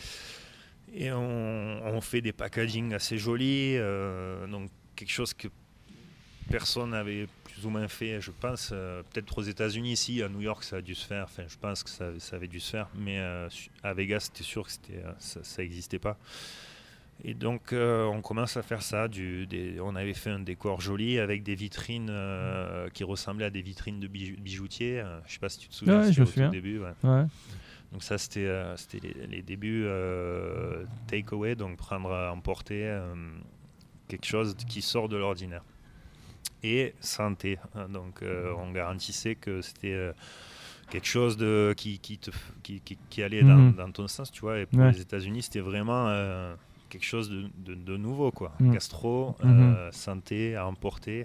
Et on, on fait des packaging assez jolis, euh, donc quelque chose que personne n'avait plus ou moins fait, je pense. Euh, peut-être aux États-Unis, ici, à New York, ça a dû se faire. Enfin, je pense que ça, ça avait dû se faire, mais euh, à Vegas, c'était sûr que c'était, euh, ça n'existait pas. Et donc, euh, on commence à faire ça. Du, des, on avait fait un décor joli avec des vitrines euh, qui ressemblaient à des vitrines de bijou- bijoutiers. Euh, je ne sais pas si tu te souviens, Ouais, c'était je me au tout souviens. début. Ouais. Ouais. Donc ça, c'était, euh, c'était les, les débuts euh, take-away, donc prendre à emporter euh, quelque chose qui sort de l'ordinaire. Et santé. Hein, donc euh, on garantissait que c'était euh, quelque chose de, qui, qui, te, qui, qui, qui allait dans, Mhm. dans ton sens, tu vois. Et pour Ouais. les États-Unis, c'était vraiment euh, quelque chose de, de, de nouveau, quoi. Mhm. Gastro, Mhm. euh, santé à emporter.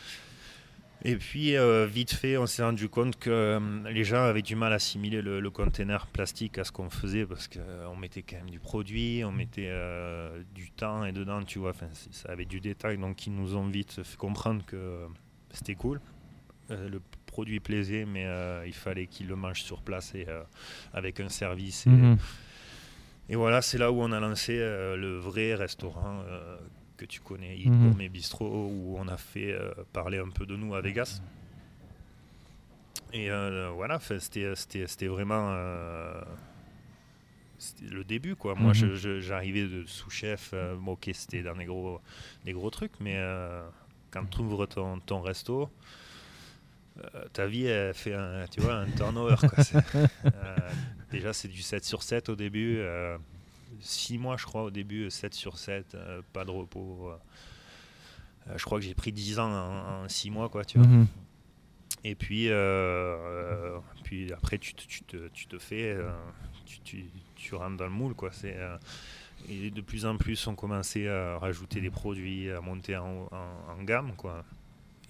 Et puis, euh, vite fait, on s'est rendu compte que euh, les gens avaient du mal à assimiler le, le container plastique à ce qu'on faisait parce qu'on euh, mettait quand même du produit, on mettait euh, du temps et dedans, tu vois, enfin, ça avait du détail, donc ils nous ont vite fait comprendre que euh, c'était cool. Euh, le produit plaisait, mais euh, il fallait qu'ils le mangent sur place et euh, avec un service. Et, Mhm. et voilà, c'est là où on a lancé euh, le vrai restaurant euh, que tu connais, Hit Mhm. Gourmet Bistrot, où on a fait euh, parler un peu de nous à Vegas. Et euh, voilà, c'était, c'était, c'était vraiment euh, c'était le début, quoi. Moi, Mhm. je, je, j'arrivais de sous-chef, euh, bon, ok, c'était dans des gros, des gros trucs, mais euh, quand tu ouvres ton, ton resto, euh, ta vie, elle fait un, tu vois, un turnover, quoi. C'est, euh, déjà, c'est du sept sur sept au début. Euh, six mois, je crois, au début, sept sur sept, euh, pas de repos. Euh, je crois que j'ai pris dix ans en, en six mois, quoi, tu vois. Mhm. Et puis, euh, euh, puis après, tu te, tu te, tu te fais, euh, tu, tu, tu rentres dans le moule, quoi. C'est, euh, et de plus en plus, on commençait à rajouter des produits, à monter en, en, en gamme, quoi.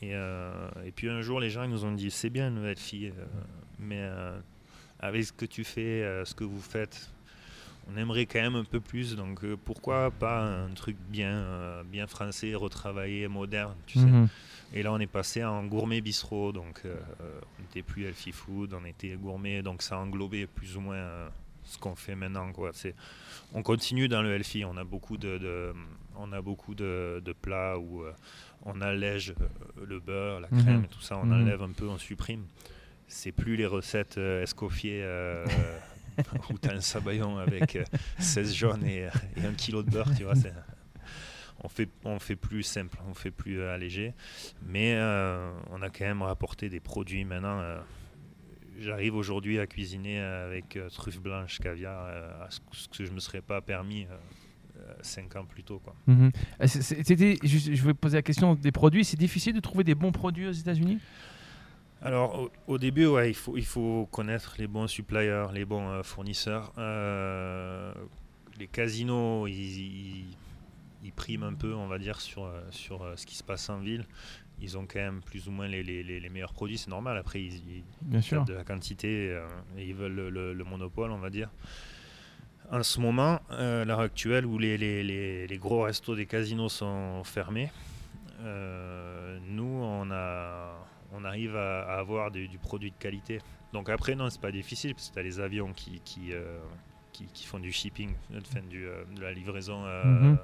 Et, euh, et puis un jour, les gens ils nous ont dit, c'est bien le Healthy, euh, mais euh, avec ce que tu fais, euh, ce que vous faites, on aimerait quand même un peu plus. Donc euh, pourquoi pas un truc bien, euh, bien français, retravaillé, moderne, tu sais. Mhm. Et là, on est passé en gourmet bistrot, donc euh, on n'était plus healthy food, on était gourmet, donc ça englobait plus ou moins euh, ce qu'on fait maintenant, quoi. C'est, on continue dans le healthy, on a beaucoup de, de on a beaucoup de, de plats où euh, on allège euh, le beurre, la crème Mhm. et tout ça, on Mhm. enlève un peu, on supprime. C'est plus les recettes euh, Escoffier euh, où tu as un sabayon avec euh, seize jaunes et, et un kilo de beurre, tu vois. C'est, On fait, on fait plus simple, on fait plus euh, allégé, mais euh, on a quand même rapporté des produits maintenant. Euh, j'arrive aujourd'hui à cuisiner avec euh, truffe blanche, caviar, euh, à ce, ce que je ne me serais pas permis euh, cinq ans plus tôt, quoi. Mhm. Euh, c'est- c'est- C'était, je, je vais poser la question des produits. C'est difficile de trouver des bons produits aux États-Unis? Alors au, au début, ouais, il faut, il faut connaître les bons suppliers, les bons euh, fournisseurs. Euh, les casinos, ils, ils, ils priment un peu, on va dire, sur, euh, sur euh, ce qui se passe en ville. Ils ont quand même plus ou moins les, les, les les meilleurs produits, c'est normal. Après, ils, ils Bien sûr. tapent de la quantité euh, et ils veulent le, le- le monopole, on va dire. En ce moment, euh, l'heure actuelle, où les, les, les, les gros restos des casinos sont fermés, euh, nous, on, a, on arrive à, à avoir du, du produit de qualité. Donc après, non, c'est pas difficile, parce que tu as les avions qui, qui, euh, qui, qui font du shipping, enfin, du, euh, de la livraison. euh, Mhm.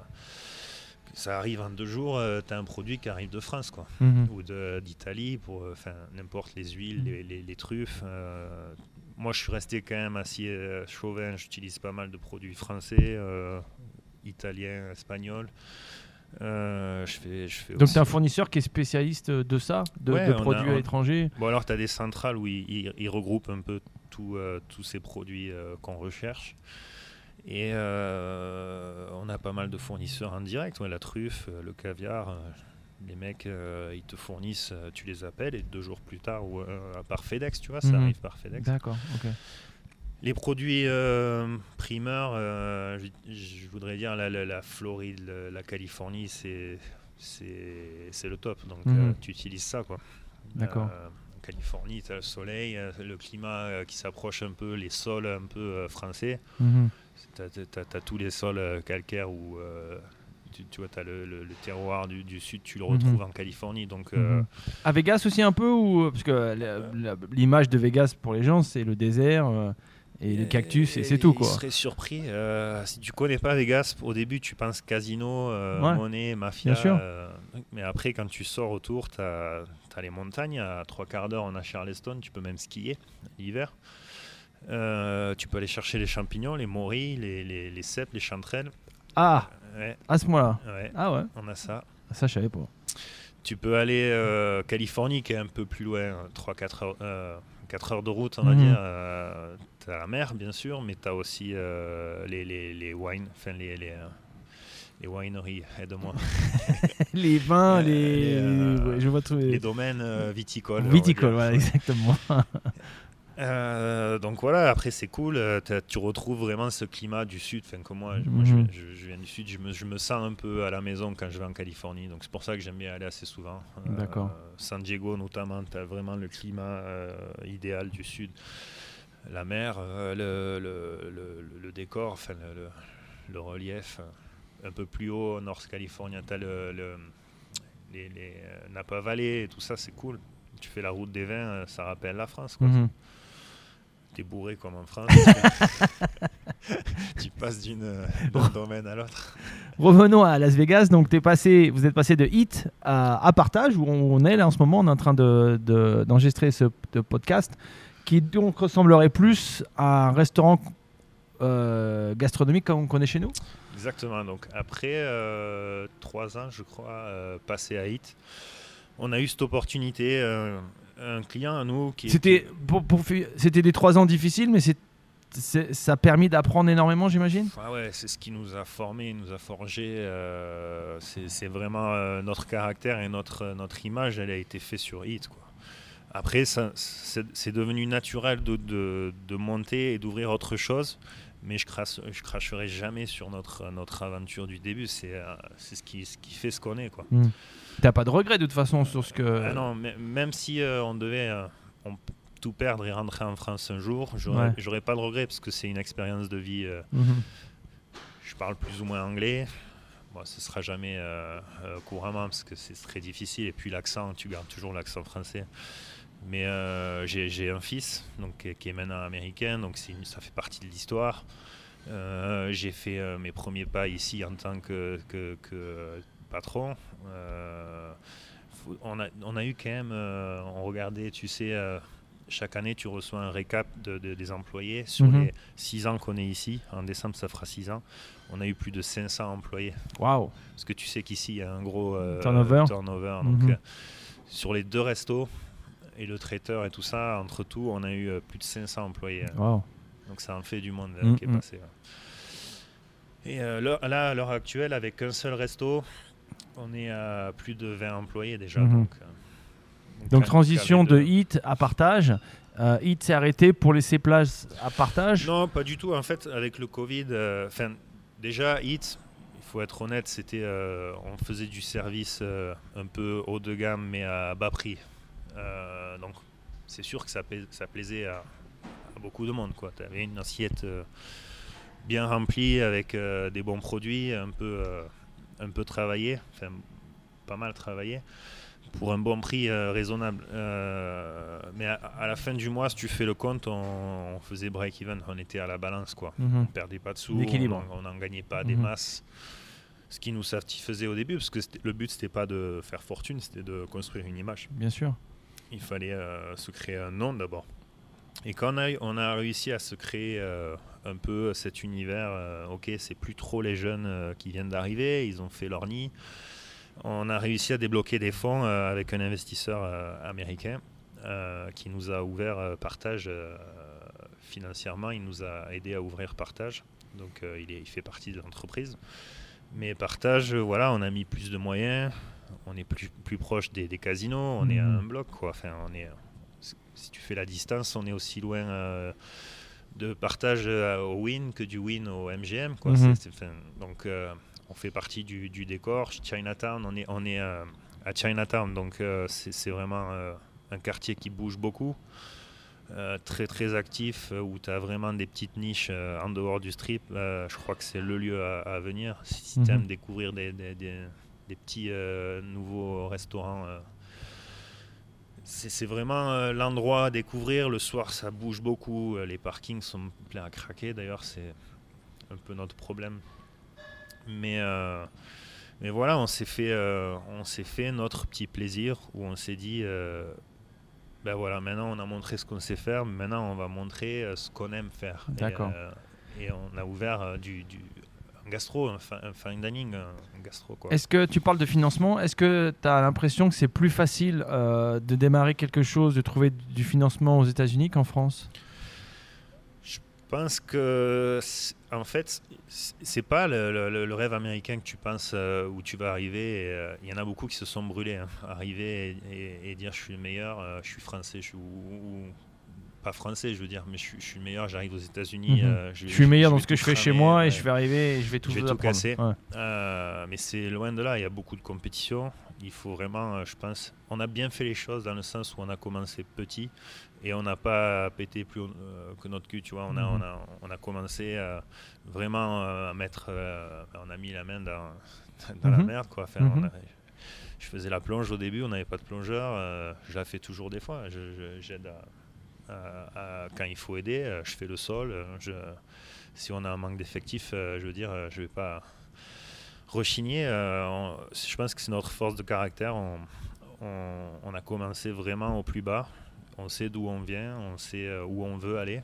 Ça arrive en deux jours, tu as un produit qui arrive de France, quoi. Mhm. Ou de, d'Italie, pour enfin n'importe les huiles, les, les, les truffes. Euh, moi, je suis resté quand même assez euh, chauvin. J'utilise pas mal de produits français, euh, italiens, espagnols. Euh, je fais, je fais Donc, aussi... tu es un fournisseur qui est spécialiste de ça, de, Ouais, de on a- produits on- à l'étranger? Bon, alors, tu as des centrales où ils, ils- ils regroupent un peu tout, euh, tous ces produits euh, qu'on recherche. Et euh, on a pas mal de fournisseurs en direct, ouais, la truffe, euh, le caviar. euh, les mecs, euh, ils te fournissent, euh, tu les appelles et deux jours plus tard, ou euh, par FedEx, tu vois, ça Mhm. arrive par FedEx. D'accord, ok. Les produits euh, primeurs, euh, je, je voudrais dire la, la, la Floride, la, la Californie, c'est, c'est, c'est le top. Donc Mhm. euh, tu utilises ça, quoi. D'accord. Euh, en Californie, tu as le soleil, euh, le climat euh, qui s'approche un peu, les sols un peu euh, français. Mhm. Tu as tous les sols euh, calcaires où euh, tu, tu vois, tu as le, le, le terroir du, du sud, tu le retrouves Mhm. en Californie. Donc, euh, Mhm. À Vegas aussi un peu ou... Parce que la- la- l'image de Vegas pour les gens, c'est le désert euh, et les cactus et c'est tout, Il quoi. serait surpris. euh, si tu connais pas Vegas, au début, tu penses casino, euh, Ouais, monnaie, mafia. bien sûr. euh, mais après, quand tu sors autour, tu as les montagnes. À trois quarts d'heure, on a Charleston. Tu peux même skier l'hiver. Euh, tu peux aller chercher les champignons, les morilles, les, les, les cèpes, les chanterelles. Ah, Ouais, à ce moment-là. ouais, Ah ouais, on a ça. ça je savais pas. Tu peux aller euh, Californie, qui est un peu plus loin, trois quatre heures, euh, quatre heures de route, on va Mhm. dire. Euh, tu as la mer, bien sûr, mais tu as aussi euh, les, les, les wines, enfin les, les, euh, les wineries, aide-moi. Les vins, Euh, les... les, euh, ouais, je vois tout. les domaines euh, viticoles. on va Viticoles, dire. voilà, Ouais. exactement. Euh, donc voilà, après c'est cool, euh, t'as- tu retrouves vraiment ce climat du sud. Enfin, comme moi, je, moi, je, Mhm. viens- je- je viens du sud, je me, je me sens un peu à la maison quand je vais en Californie. Donc c'est pour ça que j'aime bien aller assez souvent. Euh, D'accord. San Diego notamment, tu as vraiment le climat euh, idéal du sud. La mer, euh, le, le, le- le décor, enfin, le, le- le relief. euh, Un peu plus haut, North California, tu as le, le- les, les euh, Napa Valley et tout ça, c'est cool. Tu fais la route des vins, euh, ça rappelle la France, quoi. Mhm. T'es bourré comme en France. Tu passes d'une, euh, Bon. d'un domaine à l'autre. Revenons à Las Vegas. Donc, t'es passé, vous êtes passé de Hit à, à Partage, où on est là en ce moment. On est en train de, de- d'enregistrer ce de podcast, qui donc ressemblerait plus à un restaurant euh, gastronomique comme on connaît chez nous. Exactement. Donc après euh, trois ans, je crois, euh, passé à Hit, on a eu cette opportunité. euh, un client à nous qui C'était, qui- pour, pour fi- c'était des trois ans difficiles, mais c'est, c'est- ça a permis d'apprendre énormément, j'imagine. Ah ouais, c'est ce qui nous a formé, nous a forgé. euh, c'est, c'est vraiment euh, notre caractère et notre, notre image, elle a été faite sur Hit, quoi. Après, ça, c'est, c'est devenu naturel de, de, de monter et d'ouvrir autre chose. Mais je crache, je cracherai jamais sur notre, notre aventure du début. C'est, euh, c'est ce qui, ce qui fait ce qu'on est, quoi. Mmh. T'as pas de regret de toute façon sur ce que. Euh, non, mais, même si euh, on devait euh, on, tout perdre et rentrer en France un jour, j'aurais, Ouais. j'aurais pas de regret parce que c'est une expérience de vie. Euh, Mmh. je parle plus ou moins anglais. Bon, ce sera jamais euh, euh, couramment parce que c'est très difficile. Et puis l'accent, tu gardes toujours l'accent français. Mais euh, j'ai, j'ai un fils donc, qui est maintenant américain, donc c'est une, ça fait partie de l'histoire. Euh, j'ai fait euh, mes premiers pas ici en tant que, que, que patron. Euh, faut, on, a, on a eu quand même, euh, on regardait, tu sais, euh, chaque année tu reçois un récap de, de, des employés sur Mhm. les six ans qu'on est ici. En décembre, ça fera six ans. On a eu plus de cinq cents employés. Waouh. Parce que tu sais qu'ici, il y a un gros euh, Turnover. turnover. Donc, Mhm. euh, sur les deux restos et le traiteur et tout ça, entre tout, on a eu euh, plus de cinq cents employés. Wow. Donc ça en fait du monde euh, Mm, qui est mm. passé. Ouais. Et euh, là, là, à l'heure actuelle, avec un seul resto, on est à plus de vingt employés déjà. Mhm. Donc, euh, Donc cal- transition calé de hit à partage. Euh, hit s'est arrêté pour laisser place à partage. Non, pas du tout. En fait, avec le Covid, euh, déjà, Hit, il faut être honnête, c'était, euh, on faisait du service euh, un peu haut de gamme, mais à bas prix. Euh, donc, c'est sûr que ça, pla- ça plaisait à, à beaucoup de monde. Tu avais une assiette euh, bien remplie avec euh, des bons produits, un peu, euh, un peu travaillés, enfin, pas mal travaillés, pour un bon prix euh, raisonnable. Euh, mais à, à la fin du mois, si tu fais le compte, on, on faisait break-even, on était à la balance, quoi. Mhm. On ne perdait pas de sous, on L'équilibre. n'en gagnait pas des Mhm. masses. Ce qui nous satisfaisait au début, parce que c'était- le but, c'était pas de faire fortune, c'était de construire une image. Bien sûr. Il fallait euh, se créer un nom d'abord. Et quand on a, on a réussi à se créer euh, un peu cet univers, euh, ok, c'est plus trop les jeunes euh, qui viennent d'arriver, ils ont fait leur nid. On a réussi à débloquer des fonds euh, avec un investisseur euh, américain euh, qui nous a ouvert euh, Partage euh, financièrement. Il nous a aidé à ouvrir Partage. Donc euh, il, est, il fait partie de l'entreprise. Mais Partage, euh, voilà, on a mis plus de moyens. On est plus, plus proche des, des casinos. On Mhm. est à un bloc, quoi. Enfin, on est, si tu fais la distance, on est aussi loin euh, de Partage euh, au Win que du Win au M G M, quoi. Mhm. C'est- c'est- enfin, donc euh, on fait partie du, du décor. Chinatown, on est, on est euh, à Chinatown, donc euh, c'est c'est vraiment euh, un quartier qui bouge beaucoup, euh, très très actif, euh, où tu as vraiment des petites niches euh, en dehors du strip. Euh, je crois que c'est le lieu à, à venir si, si Mhm. tu aimes découvrir des, des, des, des petits euh, nouveaux restaurants. euh. C'est c'est vraiment euh, l'endroit à découvrir. Le soir, ça bouge beaucoup. Euh, Les parkings sont pleins à craquer. D'ailleurs, c'est un peu notre problème. Mais, euh, mais voilà, on s'est fait, euh, on s'est fait notre petit plaisir où on s'est dit, euh, ben voilà, maintenant on a montré ce qu'on sait faire, maintenant on va montrer euh, ce qu'on aime faire. Et, D'accord. euh, Et, on a ouvert euh, du, du un gastro, un, fi- un fine dining, un, un gastro, quoi. Est-ce que tu parles de financement? Est-ce que tu as l'impression que c'est plus facile euh, de démarrer quelque chose, de trouver du financement aux États-Unis qu'en France? Je pense que, c'est- en fait, c'est c'est pas le, le- le rêve américain que tu penses euh, où tu vas arriver. et, euh, Il y en a beaucoup qui se sont brûlés. Hein. Arriver et, et- et dire je suis le meilleur, euh, je suis français, je suis, ou, ou- pas français, je veux dire, mais je, suis- je suis le meilleur, j'arrive aux États-Unis. Mhm. euh, Je suis meilleur dans vais ce que tout je fais chez cramer, moi et ouais. je vais arriver et je vais tout Je vais vous tout apprendre. casser. Ouais. Euh, mais c'est loin de là, il y a beaucoup de compétition. Il faut vraiment, euh, je pense, on a bien fait les choses dans le sens où on a commencé petit et on n'a pas pété plus haut, euh, que notre cul, tu vois. On a, Mhm. on a, on a commencé euh, vraiment euh, à mettre, euh, on a mis la main dans, dans la Mhm. merde, quoi. Enfin, Mhm. on a- je faisais la plonge au début, on n'avait pas de plongeur. euh, je la fais toujours des fois. Je- je- J'aide à, à- à- quand il faut aider. euh, Je fais le sol. euh, Je, si on a un manque d'effectifs, euh, je veux dire, euh, je vais pas rechigner. euh, on- je pense que c'est notre force de caractère. On, on- on a commencé vraiment au plus bas. On sait d'où on vient, on sait euh, où on veut aller.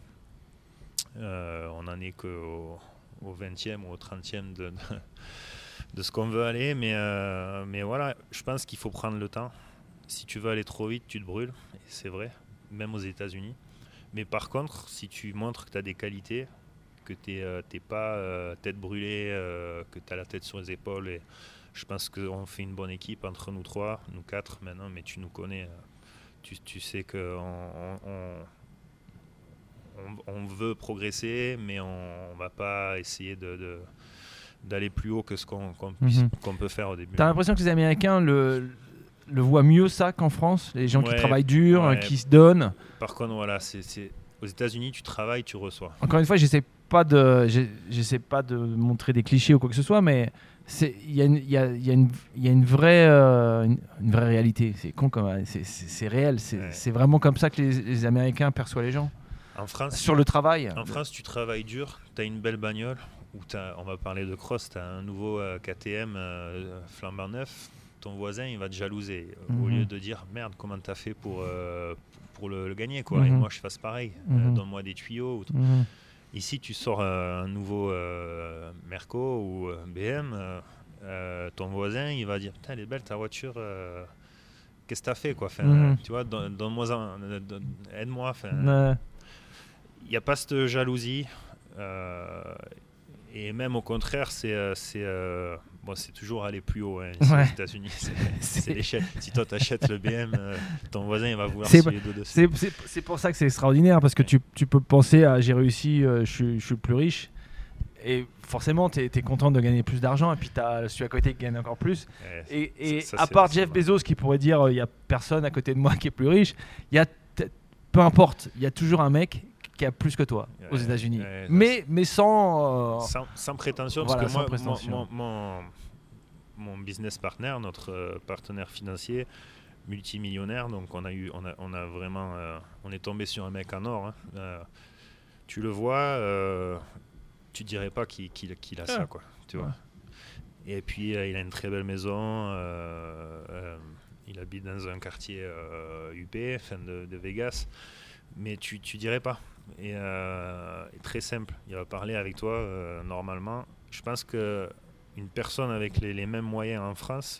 Euh, on n'en est qu'au au vingtième ou au trentième de, de, de ce qu'on veut aller. Mais, euh, mais voilà, je pense qu'il faut prendre le temps. Si tu veux aller trop vite, tu te brûles. Et c'est vrai, même aux États-Unis. Mais par contre, si tu montres que tu as des qualités, que tu n'es pas euh, tête brûlée, euh, que tu as la tête sur les épaules. Et je pense qu'on fait une bonne équipe entre nous trois, nous quatre maintenant, mais tu nous connais. euh, Tu, tu sais qu'on on, on, on, on veut progresser, mais on ne va pas essayer de, de, d'aller plus haut que ce qu'on, qu'on, puisse, mm-hmm. qu'on peut faire au début. Tu as l'impression que les Américains le, le voient mieux ça qu'en France, les gens ouais, qui travaillent dur, ouais. qui se donnent. Par contre, voilà, c'est, c'est, aux États-Unis, tu travailles, tu reçois. Encore une fois, j'essaie pas de, j'essaie pas de montrer des clichés ou quoi que ce soit, mais il y a une, y a, y a une, y a une vraie, euh, une, une vraie réalité. C'est con comme, c'est, c'est, c'est réel. C'est, ouais. c'est vraiment comme ça que les, les Américains perçoivent les gens. En France, sur le travail. En France, tu travailles dur, tu as une belle bagnole, ou on va parler de cross, tu as un nouveau euh, K T M euh, flambant neuf, ton voisin il va te jalouser. Mm-hmm. Au lieu de dire merde, comment tu as fait pour, euh, pour le, le gagner quoi. Mm-hmm. Et moi je fasse pareil, mm-hmm. euh, donne-moi des tuyaux. Ou mm-hmm. Ici tu sors euh, un nouveau euh, Merco ou euh, B M, euh, euh, ton voisin il va dire putain elle est belle ta voiture. Euh, qu'est-ce que tu as fait quoi. Enfin, mm-hmm. Tu vois, donne, donne-moi un, donne, aide-moi. Enfin, mm-hmm. Il n'y a pas cette jalousie euh, et même au contraire c'est, c'est, euh, bon, c'est toujours aller plus haut hein, ici ouais. aux États-Unis c'est, c'est, c'est l'échelle. Si toi t'achètes le B M euh, ton voisin il va vouloir c'est, suivre les dos dessus. C'est, c'est, c'est pour ça que c'est extraordinaire parce que ouais. tu, tu peux penser à j'ai réussi, euh, je, suis, je suis plus riche et forcément tu es content de gagner plus d'argent et puis tu as celui à côté qui gagne encore plus ouais, et, et ça, à part Jeff Bezos qui pourrait dire il n'y a personne à côté de moi qui est plus riche, il y a t- peu importe, il y a toujours un mec qui a plus que toi ouais, aux États-Unis, ouais, mais, mais sans, euh... sans sans prétention voilà, parce que moi, prétention. Mon, mon, mon business partner, notre euh, partenaire financier multimillionnaire, donc on a eu, on a, on a vraiment, euh, on est tombé sur un mec en or. Hein. Euh, tu le vois, euh, tu dirais pas qu'il, qu'il, qu'il a ah. ça, quoi. Tu vois. Ouais. Et puis euh, il a une très belle maison. Euh, euh, il habite dans un quartier euh, huppé, fin de, de Vegas, mais tu, tu dirais pas. Et, euh, et très simple, il va parler avec toi euh, normalement. Je pense que une personne avec les, les mêmes moyens en France,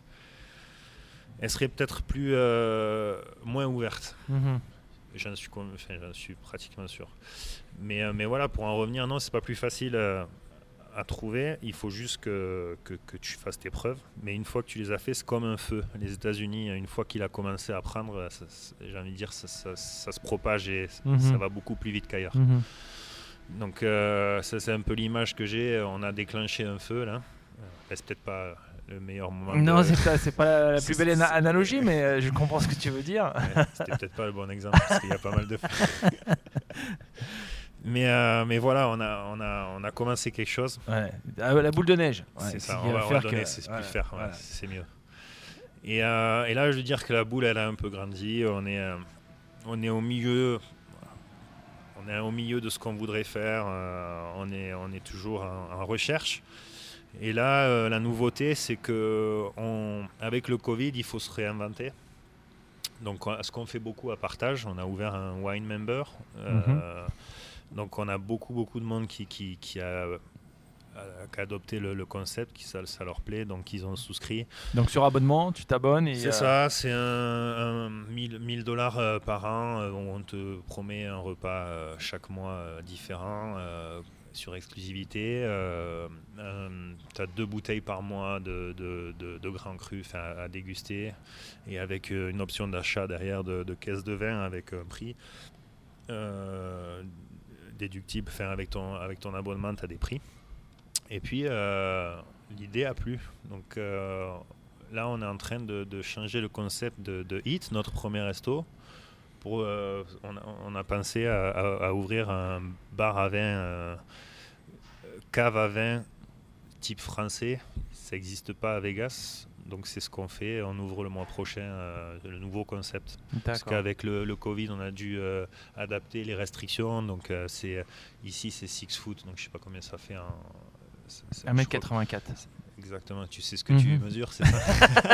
elle serait peut-être plus euh, moins ouverte. Mm-hmm. J'en suis, enfin, j'en suis pratiquement sûr. Mais, euh, mais voilà, pour en revenir, non, c'est pas plus facile euh, à trouver. Il faut juste que, que, que tu fasses tes preuves. Mais une fois que tu les as fait, c'est comme un feu. Les États-Unis, une fois qu'il a commencé à prendre, ça, j'ai envie de dire, ça, ça, ça se propage et mm-hmm. ça va beaucoup plus vite qu'ailleurs. Mm-hmm. Donc euh, ça, c'est un peu l'image que j'ai. On a déclenché un feu là. C'est peut-être pas le meilleur moment. Non, de... c'est pas, c'est pas la plus belle ana- analogie, mais euh, je comprends ce que tu veux dire. Ouais, c'était peut-être pas le bon exemple parce qu'il y a pas mal de feux. Mais, euh, mais voilà, on a, on, a, on a commencé quelque chose. Ouais. La boule de neige. Ouais, c'est ça, on va, on va donner, que... c'est ce ouais, plus faire, ouais, ouais. C'est mieux. Et, euh, et là, je veux dire que la boule, elle a un peu grandi. On est, euh, on est au milieu, on est au milieu de ce qu'on voudrait faire. Euh, on, est, on est toujours en, en recherche. Et là, euh, la nouveauté, c'est qu'avec le Covid, il faut se réinventer. Donc, ce qu'on fait beaucoup à Partage, on a ouvert un wine member. Euh, mm-hmm. Donc on a beaucoup beaucoup de monde qui, qui, qui, a, qui a adopté le, le concept, qui ça, ça leur plaît, donc ils ont souscrit. Donc sur abonnement, tu t'abonnes et c'est euh... ça, c'est un, un mille dollars euh, par an, euh, on te promet un repas euh, chaque mois euh, différent, euh, sur exclusivité. Euh, euh, tu as deux bouteilles par mois de, de, de, de grands crus à, à déguster, et avec euh, une option d'achat derrière de, de caisse de vin avec un prix. Euh, déductible, enfin, avec ton, avec ton abonnement tu as des prix et puis euh, l'idée a plu, donc euh, là on est en train de, de changer le concept de, de Hit, notre premier resto pour, euh, on, a, on a pensé à, à, à ouvrir un bar à vin, euh, cave à vin type français, ça n'existe pas à Vegas. Donc c'est ce qu'on fait, on ouvre le mois prochain euh, le nouveau concept. D'accord. Parce qu'avec le, le Covid, on a dû euh, adapter les restrictions. Donc euh, c'est, ici c'est six foot, donc je sais pas combien ça fait en... C'est, c'est, un mètre quatre-vingt-quatre. Exactement, tu sais ce que mm-hmm. tu mesures, c'est ça.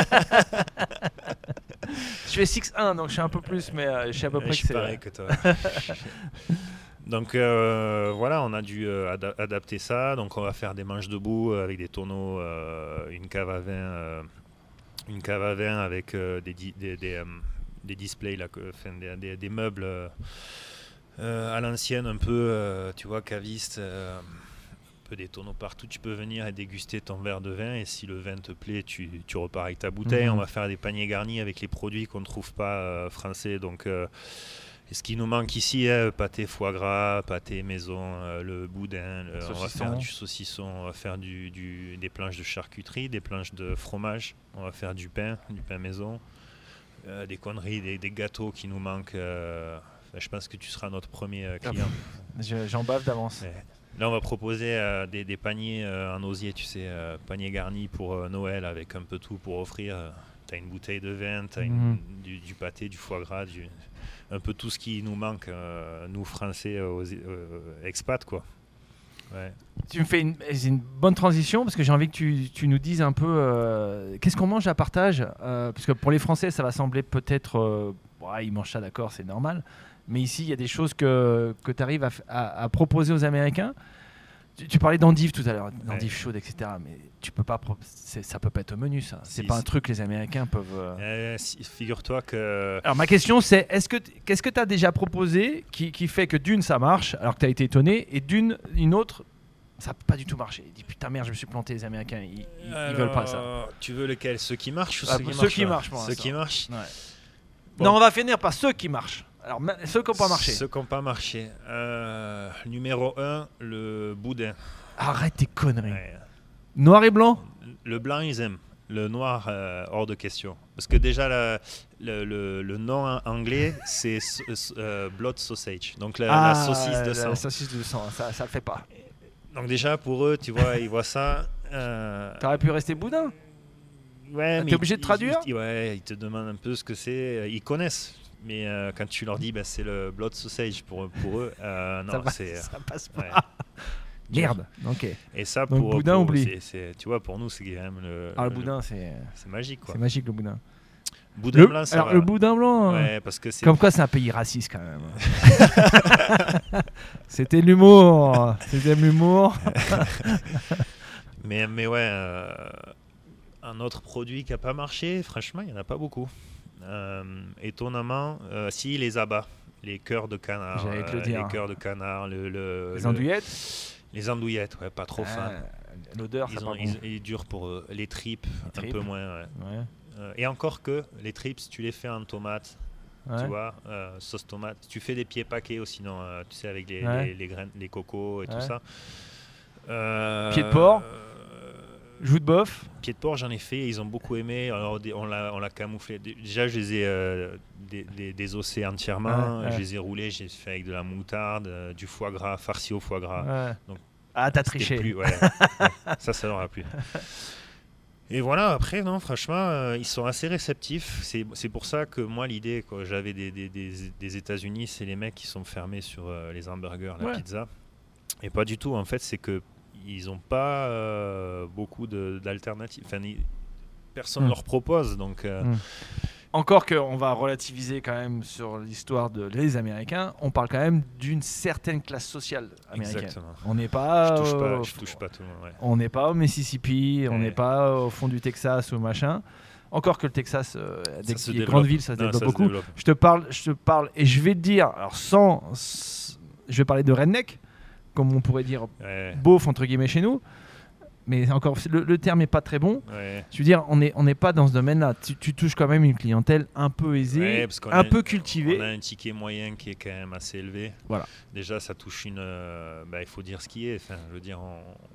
Je fais six un, donc je suis un peu plus, mais euh, je sais à peu près je que c'est... pareil que toi. Donc euh, voilà, on a dû euh, ad- adapter ça. Donc on va faire des manches debout avec des tonneaux, euh, une cave à vin, euh, une cave à vin avec euh, des, di- des, des, euh, des displays, là, que, enfin, des, des, des meubles euh, à l'ancienne, un peu, euh, tu vois, caviste, euh, un peu des tonneaux partout. Tu peux venir et déguster ton verre de vin, et si le vin te plaît, tu, tu repars avec ta bouteille. Mmh. On va faire des paniers garnis avec les produits qu'on ne trouve pas euh, français. Donc euh, ce qui nous manque ici, hein, pâté foie gras, pâté maison, euh, le boudin, le, on va faire du saucisson, on va faire du, du, des planches de charcuterie, des planches de fromage, on va faire du pain, du pain maison, euh, des conneries, des, des gâteaux qui nous manquent. Euh, je pense que tu seras notre premier euh, client. Je, j'en bave d'avance. Ouais. Là, on va proposer euh, des, des paniers euh, en osier, tu sais, euh, paniers garnis pour euh, Noël avec un peu tout pour offrir. Tu as une bouteille de vin, tu as mmh. du, du pâté, du foie gras, du, un peu tout ce qui nous manque, euh, nous Français, euh, euh, expats, quoi. Ouais. Tu me fais une, une bonne transition parce que j'ai envie que tu, tu nous dises un peu euh, qu'est-ce qu'on mange à partage euh, parce que pour les Français, ça va sembler peut-être. Euh, ouais, ils mangent ça, d'accord, c'est normal. Mais ici, il y a des choses que, que tu arrives à, à, à proposer aux Américains. Tu, tu parlais d'endives tout à l'heure, d'endives ouais. chaudes, et cetera. Mais tu peux pas, c'est, ça peut pas être au menu, ça. C'est si, pas si. un truc que les Américains peuvent. Euh... Euh, si, figure-toi que. Alors ma question, c'est est-ce que qu'est-ce que tu as déjà proposé qui, qui fait que d'une ça marche, alors que tu as été étonné, et d'une une autre ça n'a pas du tout marché. Il dit putain merde, je me suis planté, les Américains, ils, ils, alors, ils veulent pas ça. Tu veux lesquels? Ceux qui marchent ou ah, ceux, qui ceux marchent, qui marchent pour Ceux qui marchent. Ouais. Bon. Non, on va finir par ceux qui marchent. Alors, ceux qui n'ont pas marché. Ceux qui n'ont pas marché. Euh, numéro un, le boudin. Arrête tes conneries. Ouais. Noir et blanc? Le blanc, ils aiment. Le noir, euh, hors de question. Parce que déjà, la, le, le, le nom anglais, c'est euh, blood sausage. Donc la, ah, la saucisse de sang. La saucisse de sang, ça ne le fait pas. Donc déjà, pour eux, tu vois, ils voient ça. Euh... T'aurais pu rester boudin. Ouais, T'es mais obligé ils, de traduire. ils, Ouais, ils te demandent un peu ce que c'est. Ils connaissent. Mais euh, quand tu leur dis bah, c'est le blood sausage pour, pour eux, euh, non, ça, passe, c'est, ça passe pas. Ouais. Merde. Ok. Et ça, donc pour, boudin, pour, oublie. C'est, c'est, tu vois, pour nous, c'est quand même le. Ah, le, le boudin, c'est. C'est magique, quoi. C'est magique, le boudin. Boudin le, blanc, ça alors va. Le boudin blanc. Ouais, parce que c'est. Comme quoi, c'est un pays raciste quand même. C'était l'humour. C'était l'humour. mais, mais ouais, euh, un autre produit qui n'a pas marché, franchement, il n'y en a pas beaucoup. Euh, étonnamment, euh, si les abats, les cœurs de canard, J'allais te le euh, dire. les cœurs de canard, le, le, les le, andouillettes, les andouillettes, ouais, pas trop ah, fin. L'odeur, ils ça ont, pas ils, bon. ils durent pour euh, les tripes, les tripes. un peu moins. Ouais. Ouais. Euh, et encore que les tripes, si tu les fais en tomate, ouais. tu vois, euh, sauce tomate, tu fais des pieds paquets ou sinon, euh, tu sais, avec les, ouais. les, les graines, les cocos et ouais. tout ça. Euh, Pied de porc. Euh, Joue de bœuf. Pied de porc, j'en ai fait, ils ont beaucoup aimé. Alors, on l'a, on l'a camouflé. Déjà, je les ai euh, des, des, désossés entièrement. Ouais, ouais. Je les ai roulés, j'ai fait avec de la moutarde, euh, du foie gras, farci au foie gras. Ouais. Donc, ah, t'as triché. Plus, ouais, ouais, ça, ça leur a plu. Et voilà, après, non, franchement, euh, ils sont assez réceptifs. C'est, c'est pour ça que moi, l'idée que j'avais des, des, des, des États-Unis, c'est les mecs qui sont fermés sur euh, les hamburgers, la ouais. pizza. Et pas du tout, en fait, c'est que ils n'ont pas euh, beaucoup de, d'alternatives. Enfin, ils, personne ne mmh. leur propose. Donc, euh... mmh. Encore qu'on va relativiser quand même sur l'histoire des Américains, on parle quand même d'une certaine classe sociale américaine. Exactement. On n'est pas, je touche pas, euh, je touche pas tout le monde. Ouais. On n'est pas au Mississippi, ouais. on n'est pas au fond du Texas ou machin. Encore que le Texas, euh, dès qu'il y a grandes villes, ça se non, développe ça beaucoup. Se développe. Je te parle, je te parle, et je vais te dire, alors sans, je vais parler de redneck, comme on pourrait dire, ouais. beauf entre guillemets chez nous, mais encore le, le terme n'est pas très bon. Ouais. Je veux dire, on n'est on n'est pas dans ce domaine-là. Tu, tu touches quand même une clientèle un peu aisée, ouais, un a, peu cultivée. On a un ticket moyen qui est quand même assez élevé. Voilà. Déjà, ça touche une. Euh, bah, il faut dire ce qui est. Enfin, je veux dire,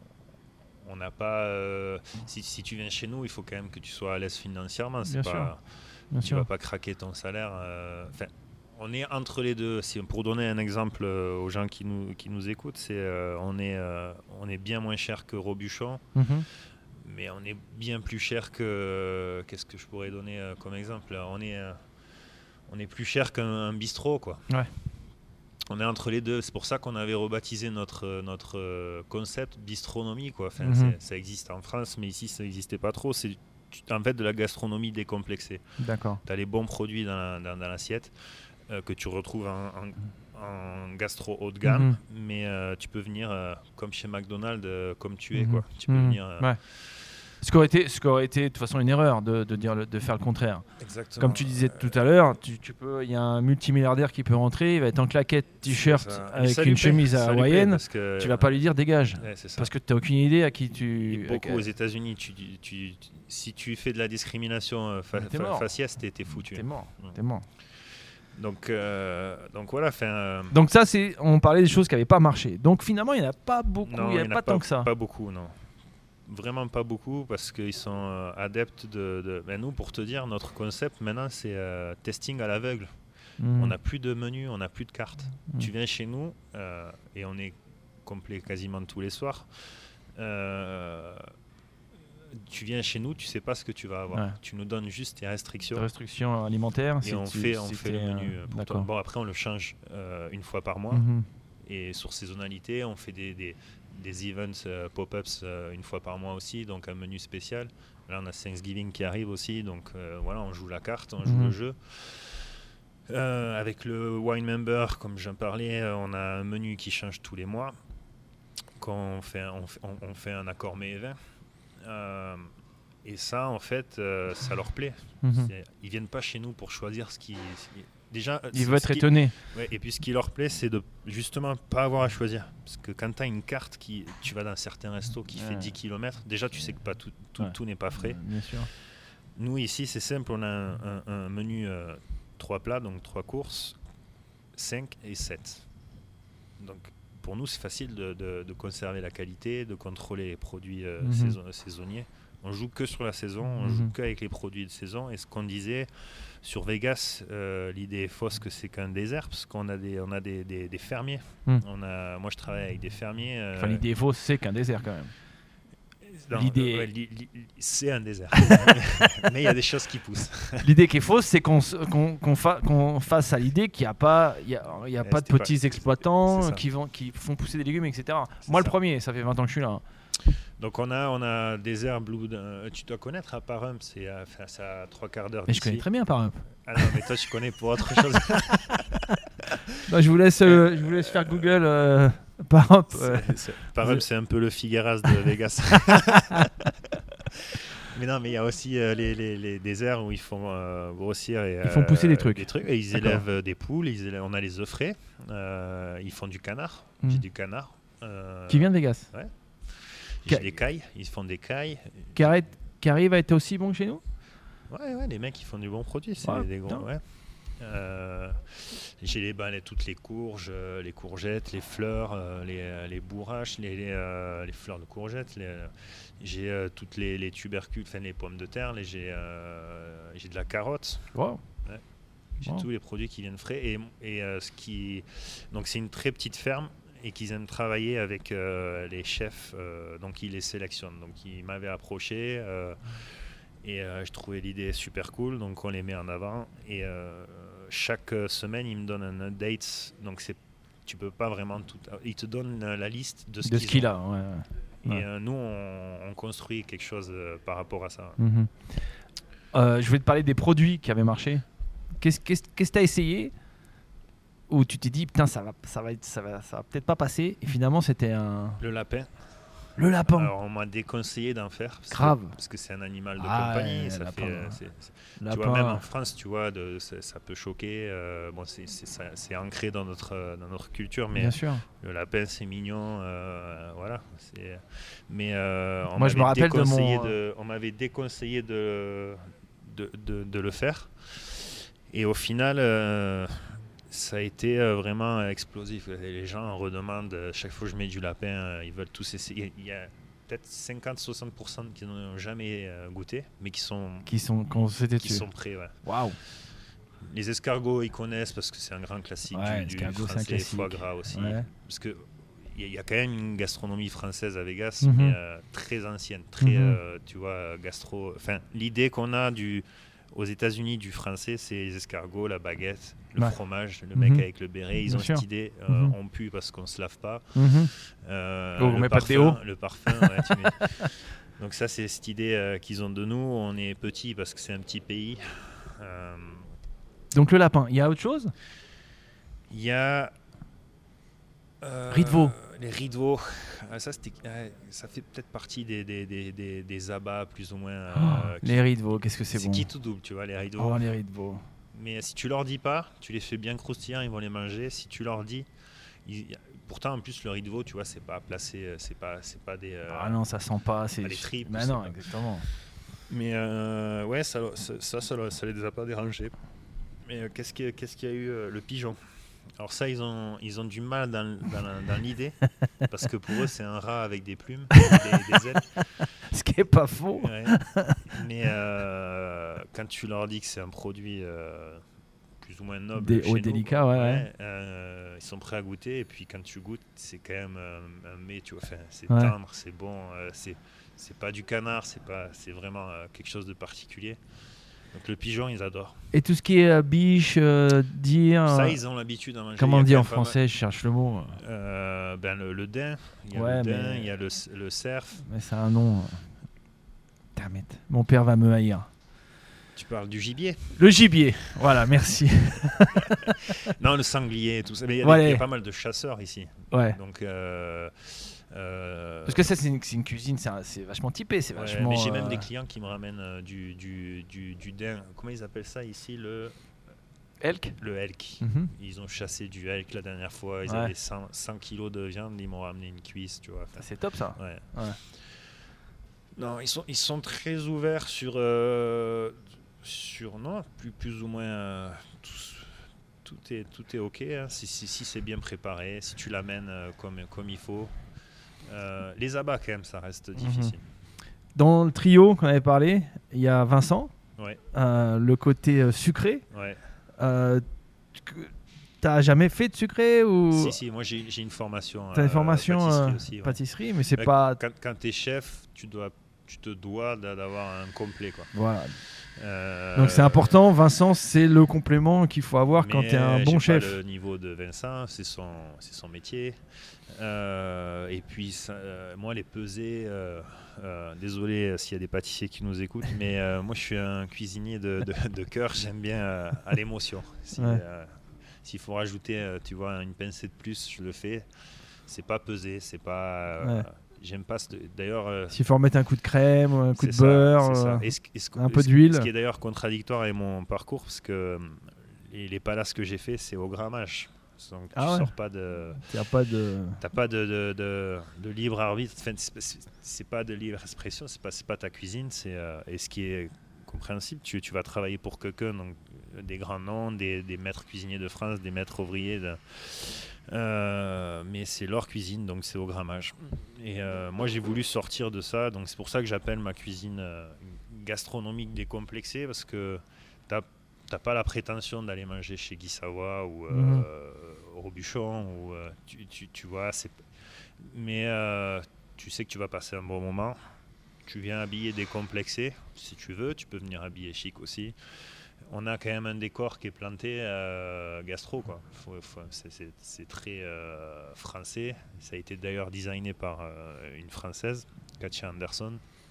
on n'a pas. Euh, si, si tu viens chez nous, il faut quand même que tu sois à l'aise financièrement. C'est Bien pas, sûr. Bien tu sûr. vas pas craquer ton salaire. Euh, on est entre les deux. Si, pour donner un exemple euh, aux gens qui nous, qui nous écoutent, c'est euh, on, est, euh, on est bien moins cher que Robuchon, mm-hmm. mais on est bien plus cher que... Euh, qu'est-ce que je pourrais donner euh, comme exemple? On est, euh, on est plus cher qu'un bistrot, quoi. Ouais. On est entre les deux. C'est pour ça qu'on avait rebaptisé notre, notre concept bistronomie, quoi. Enfin, mm-hmm. ça existe en France, mais ici, ça n'existait pas trop. C'est en fait de la gastronomie décomplexée. D'accord. Tu as les bons produits dans, la, dans, dans l'assiette. Euh, que tu retrouves en, en, en gastro haut de gamme, mm-hmm. mais euh, tu peux venir euh, comme chez McDonald's, euh, comme tu mm-hmm. es, quoi. Tu peux mm-hmm. venir. Euh... Ouais. Ce qui aurait été, ce qui aurait été de toute façon une erreur de, de dire, le, de faire le contraire. Exactement. Comme tu disais tout à l'heure, tu, tu peux, il y a un multimilliardaire qui peut rentrer, il va être en claquette, t-shirt avec une chemise hawaïenne. Que... Tu vas pas lui dire dégage, ouais, parce que tu n'as aucune idée à qui tu. Et beaucoup aux États-Unis, tu, tu, tu, si tu fais de la discrimination fa- t'es fa- mort. faciès, t'es, t'es foutu. T'es mort. Ouais. T'es mort. Donc, euh, donc voilà. Euh... Donc ça, c'est, on parlait des choses qui n'avaient pas marché. Donc finalement, il n'y en a pas beaucoup, non, il n'y a, a pas, pas tant que ça. Pas beaucoup, non. Vraiment pas beaucoup parce qu'ils sont euh, adeptes de... de... Ben nous, pour te dire, notre concept maintenant, c'est euh, testing à l'aveugle. Mmh. On n'a plus de menu, on n'a plus de carte. Mmh. Tu viens chez nous euh, et on est complet quasiment tous les soirs. Euh, tu viens chez nous, tu sais pas ce que tu vas avoir. Ouais. Tu nous donnes juste tes restrictions. Des restrictions alimentaires. Et on tu, fait, on fait le menu euh, pour toi. Bon, après, on le change euh, une fois par mois. Mmh. Et sur saisonnalité, on fait des, des, des events euh, pop-ups euh, une fois par mois aussi. Donc, un menu spécial. Là, on a Thanksgiving qui arrive aussi. Donc, euh, voilà, on joue la carte, on mmh. joue le jeu. Euh, avec le Wine Member, comme j'en parlais, euh, on a un menu qui change tous les mois. Quand on fait, on fait, on fait un accord mets et vin. Euh, et ça, en fait, euh, ça leur plaît. Mm-hmm. Ils viennent pas chez nous pour choisir ce qui... Déjà, ils veulent être étonnés. Ouais, et puis ce qui leur plaît, c'est de justement pas avoir à choisir. Parce que quand tu as une carte, qui, tu vas dans certains restos qui ouais. fait dix kilomètres, déjà tu sais que pas tout, tout, ouais. tout n'est pas frais. Ouais, bien sûr. Nous, ici, c'est simple. On a un, un, un menu... Euh, trois plats, donc trois courses, cinq et sept. Donc pour nous, c'est facile de, de, de conserver la qualité, de contrôler les produits euh, mm-hmm. saison, saisonniers. On joue que sur la saison, on mm-hmm. joue qu'avec les produits de saison. Et ce qu'on disait sur Vegas, euh, l'idée est fausse que c'est qu'un désert, parce qu'on a des, on a des, des, des fermiers. Mm. On a, moi, je travaille avec des fermiers. Euh, enfin, l'idée est fausse, c'est qu'un désert quand même. Non, l'idée... euh, ouais, li, li, c'est un désert, mais il y a des choses qui poussent. L'idée qui est fausse, c'est qu'on, qu'on, qu'on, fa, qu'on fasse à l'idée qu'il n'y a pas, il y a, il y a pas de petits pas, exploitants qui, vont, qui font pousser des légumes, et cetera. C'est Moi, ça. Le premier, ça fait vingt ans que je suis là. Donc on a, on a Désert Blue, euh, tu dois connaître à Parum, c'est à, c'est à trois quarts d'heure mais d'ici. Je connais très bien Parum. Ah non, mais toi tu connais pour autre chose. Non, je vous laisse, euh, je vous laisse faire Google. Euh, Parum, euh. c'est, c'est, Parum, c'est un peu le Figueras de Vegas. Mais non, mais il y a aussi euh, les, les, les déserts où ils font euh, grossir et ils font pousser euh, des trucs. Des trucs et ils D'accord. élèvent des poules. Ils élèvent, on a les œufs frais. Euh, ils font du canard. Mmh. J'ai du canard. Euh, qui vient de Vegas. Ouais. J'ai Ca- des cailles. Ils font des cailles. Qui, arrête, qui arrive à être aussi bon que chez nous. Ouais, ouais, les mecs ils font du bon produit. C'est ouais, des gros. Ouais. Euh, j'ai les, ben, les, toutes les courges, euh, les courgettes, les fleurs, euh, les, les bourraches, les, les, euh, les fleurs de courgettes. Les, euh, j'ai euh, toutes les, les tubercules, enfin les pommes de terre. Les, j'ai, euh, j'ai de la carotte. Wow. Ouais. J'ai wow. tous les produits qui viennent frais. Et, et euh, ce qui, donc c'est une très petite ferme et qu'ils aiment travailler avec euh, les chefs. Euh, donc ils les sélectionnent. Donc ils m'avaient approché. Euh, Et euh, je trouvais l'idée super cool, donc on les met en avant. Et euh, chaque semaine, ils me donnent un update. Donc c'est, tu peux pas vraiment tout. Ils te donnent la liste de ce, de qu'ils ce qu'il ont. a. Ouais, ouais. Et euh, nous, on, on construit quelque chose euh, par rapport à ça. Mm-hmm. Euh, je voulais te parler des produits qui avaient marché. Qu'est-ce, qu'est-ce, qu'est-ce que tu as essayé où tu t'es dit, putain, ça va, ça va, être, ça va, ça va peut-être pas passer. Et finalement, c'était un. Le lapin. Le lapin. Alors on m'a déconseillé d'en faire. Parce Grave. Que, parce que c'est un animal de ah compagnie. Ouais, ça lapin, fait, ouais. c'est, c'est, lapin. Tu vois, même en France, tu vois, de, ça, ça peut choquer. Euh, bon, c'est, c'est, ça, c'est ancré dans notre, dans notre culture, mais Bien sûr. Le lapin, c'est mignon. Euh, voilà. C'est, mais euh, on, Moi, m'avait je me rappelle de mon... de, on m'avait déconseillé de, de, de, de le faire. Et au final... Euh, ça a été euh, vraiment explosif. Les gens en redemandent. Euh, chaque fois que je mets du lapin, euh, ils veulent tous essayer. Il y a peut-être cinquante à soixante pour cent qui n'ont jamais euh, goûté, mais qui sont, qui sont, qui qui sont prêts. Ouais. Waouh. Les escargots, ils connaissent parce que c'est un grand classique ouais, du, du français. Foie gras aussi. Ouais. Parce que il y, y a quand même une gastronomie française à Vegas, mm-hmm. mais euh, très ancienne, très, mm-hmm. euh, tu vois, gastro. Enfin, l'idée qu'on a du aux États-Unis du français, c'est les escargots, la baguette, le ouais. fromage, le mec mm-hmm. avec le béret. Ils Bien ont sûr. Cette idée, euh, mm-hmm. on pue parce qu'on se lave pas. Mm-hmm. Euh, oh, le, parfum, pas le parfum, ouais, tu mets... Donc ça, c'est cette idée euh, qu'ils ont de nous. On est petit parce que c'est un petit pays. Euh... Donc le lapin, il y a autre chose ? Il y a... Euh, riz de veau. Les riz de veau, ça, ça fait peut-être partie des, des, des, des, des abats plus ou moins. Oh, euh, les riz de veau, qu'est-ce que c'est, c'est bon. C'est qui tout double, tu vois, les riz de veau. Oh, les riz de veau. Mais si tu leur dis pas, tu les fais bien croustillants, ils vont les manger. Si tu leur dis, ils... pourtant en plus le riz de veau, tu vois, c'est pas placé, c'est pas, c'est pas des. Euh... Ah non, ça sent pas, c'est. Pas des tripes. Bah non, pas. Exactement. Mais euh, ouais, ça, ça, ça, ça, ça les a pas dérangés. Mais euh, qu'est-ce qu'il qu'est-ce qu'il y a eu euh, le pigeon. Alors ça, ils ont, ils ont du mal dans, dans, dans l'idée, parce que pour eux, c'est un rat avec des plumes, des, des ailes. Ce qui est pas faux. Ouais. Mais euh, quand tu leur dis que c'est un produit euh, plus ou moins noble, Des chez hauts nous, délicats, ouais, ouais. euh, ils sont prêts à goûter. Et puis quand tu goûtes, c'est quand même un, un mets, tu vois. Enfin, c'est Ouais. tendre, c'est bon, euh, c'est, c'est pas du canard, c'est pas, c'est vraiment euh, quelque chose de particulier. Donc le pigeon, ils adorent. Et tout ce qui est euh, biche, euh, dire. Ça, euh, ils ont l'habitude d'en manger. Comment Il y on a dit quand en même pas mal- français, je cherche le mot. Euh, ben le, le daim, il y a Ouais, le daim, mais- il y a le, le cerf. Mais c'est un nom. euh, Damn it. Mon père va me haïr. Tu parles du gibier. Le gibier. Voilà, merci. Non, le sanglier, tout ça. Mais il y, a Ouais, des- il y a ouais. pas mal de chasseurs ici. Ouais. Donc, euh, euh, Parce que ça, c'est une, c'est une cuisine, c'est un- c'est vachement typé. C'est ouais, vachement. mais j'ai euh, même des clients qui me ramènent euh, du, du, du, du daim. Comment ils appellent ça ici? Le, Elk. le elk. Mhm. Ils ont chassé du elk la dernière fois. Ils Ouais. avaient cent, cent kilos de viande. Ils m'ont ramené une cuisse, tu vois. Enfin, C'est top ça. ouais. Ouais. Non, ils sont, ils sont très ouverts sur, euh, sur non, plus, plus ou moins euh, tout, tout est, tout est ok. Hein, si si, si c'est bien préparé, si tu l'amènes euh, comme, comme il faut. Euh, les abats, quand même, ça reste difficile. Dans le trio qu'on avait parlé, il y a Vincent, Ouais, euh, le côté euh, sucré. ouais. Euh, tu- T'as jamais fait de sucré ou Si, si, moi j'ai j'ai une formation. T'as une euh, formation pâtisserie euh, aussi. Ouais. pâtisserie, mais c'est Ouais, pas. Quand, quand tu es chef, tu, dois, tu te dois d'a- d'avoir un complet. Quoi. Voilà. Euh, Donc c'est important. Vincent, c'est le complément qu'il faut avoir quand mais tu es un j'ai bon pas chef. le niveau de Vincent, c'est son, c'est son métier. Euh, et puis, ça, euh, moi, les pesées, euh, euh, désolé euh, s'il y a des pâtissiers qui nous écoutent, mais euh, moi, je suis un cuisinier de, de, de cœur. J'aime bien euh, à l'émotion. Si, Ouais. euh, s'il faut rajouter, euh, tu vois, une pincée de plus, je le fais. C'est pas pesé, c'est pas. euh, Ouais. J'aime pas. ce- D'ailleurs. euh, S'il faut remettre un coup de crème, ou un coup c'est de ça, beurre, c'est ça. euh, Et ce- et ce- un peu ce- d'huile. Ce qui est d'ailleurs contradictoire avec mon parcours, parce que euh, les, les palaces que j'ai fait, c'est au grammage. Donc tu Ah ouais. sors pas de, y a pas de. t'as pas de, de, de, de libre arbitre. Enfin, c'est, c'est- c'est pas de libre expression, c'est pas, c'est pas ta cuisine. C'est euh, et ce qui est compréhensible, tu, tu vas travailler pour quelqu'un, donc euh, des grands noms, des, des maîtres cuisiniers de France, des maîtres ouvriers. De, euh, mais c'est leur cuisine, donc c'est au grammage. Et euh, moi, j'ai voulu sortir de ça, donc c'est pour ça que j'appelle ma cuisine euh, gastronomique décomplexée, parce que t'as t'as pas la prétention d'aller manger chez Guy Savoy ou euh, Mhm. au Robuchon, ou euh, tu, tu, tu vois, c'est... mais euh, tu sais que tu vas passer un bon moment. Tu viens habillé décomplexé, si tu veux, tu peux venir habillé chic aussi. On a quand même un décor qui est planté euh, gastro, quoi. Faut, faut, c'est, c'est, c'est très euh, français. Ça a été d'ailleurs designé par euh, une Française, Katia Anderson,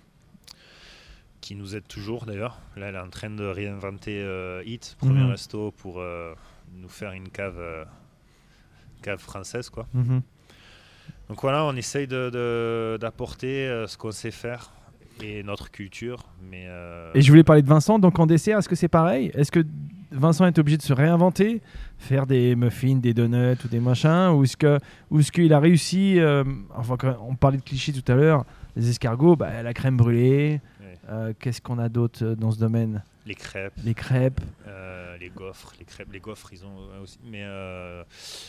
qui nous aide toujours d'ailleurs. Là, elle est en train de réinventer euh, Hit, premier Mhm. resto, pour euh, nous faire une cave, euh, cave française, quoi. Mhm. Donc voilà, on essaye de, de- d'apporter euh, ce qu'on sait faire et notre culture, mais euh, Et je voulais parler de Vincent. Donc en dessert, est-ce que c'est pareil? Est-ce que Vincent est obligé de se réinventer, faire des muffins, des donuts ou des machins, ou est-ce que, ou est-ce qu'il a réussi euh, enfin, quand on parlait de clichés tout à l'heure, les escargots, bah, la crème brûlée. ouais, euh, qu'est-ce qu'on a d'autre euh, dans ce domaine? les crêpes, Les crêpes. euh, les gaufres, les crêpes, les gaufres, ils ont euh, aussi, mais euh,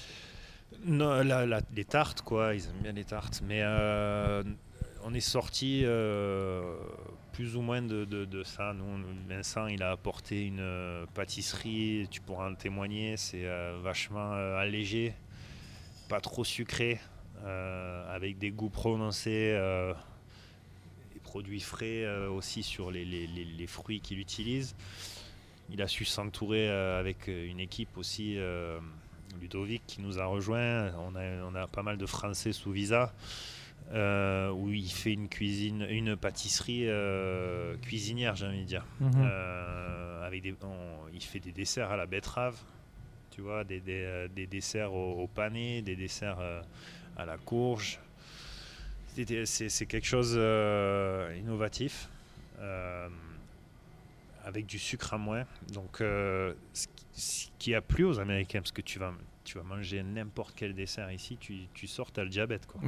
non, la- la- les tartes, quoi, ils aiment bien les tartes, mais euh, on est sorti euh, plus ou moins de, de- de ça. Nous, on- Vincent, il a apporté une euh, pâtisserie, tu pourras en témoigner, c'est euh, vachement euh, allégé, pas trop sucré, euh, avec des goûts prononcés, euh, des produits frais euh, aussi sur les, les- les- les fruits qu'il utilise. Il a su s'entourer euh, avec une équipe aussi, euh, Ludovic qui nous a rejoint. On a, on a pas mal de Français sous visa, euh, où il fait une cuisine, une pâtisserie euh, cuisinière, j'ai envie de dire. Mhm. Euh, avec des, on- il fait des desserts à la betterave, tu vois, des, des, euh, des desserts au, au panais, des desserts euh, à la courge. C'est, c'est- c'est quelque chose euh, innovatif, euh, avec du sucre à moins. Donc, euh, ce, qui, ce qui a plu aux Américains, parce que tu vas, tu vas manger n'importe quel dessert ici, tu, tu sors, t'as le diabète, quoi.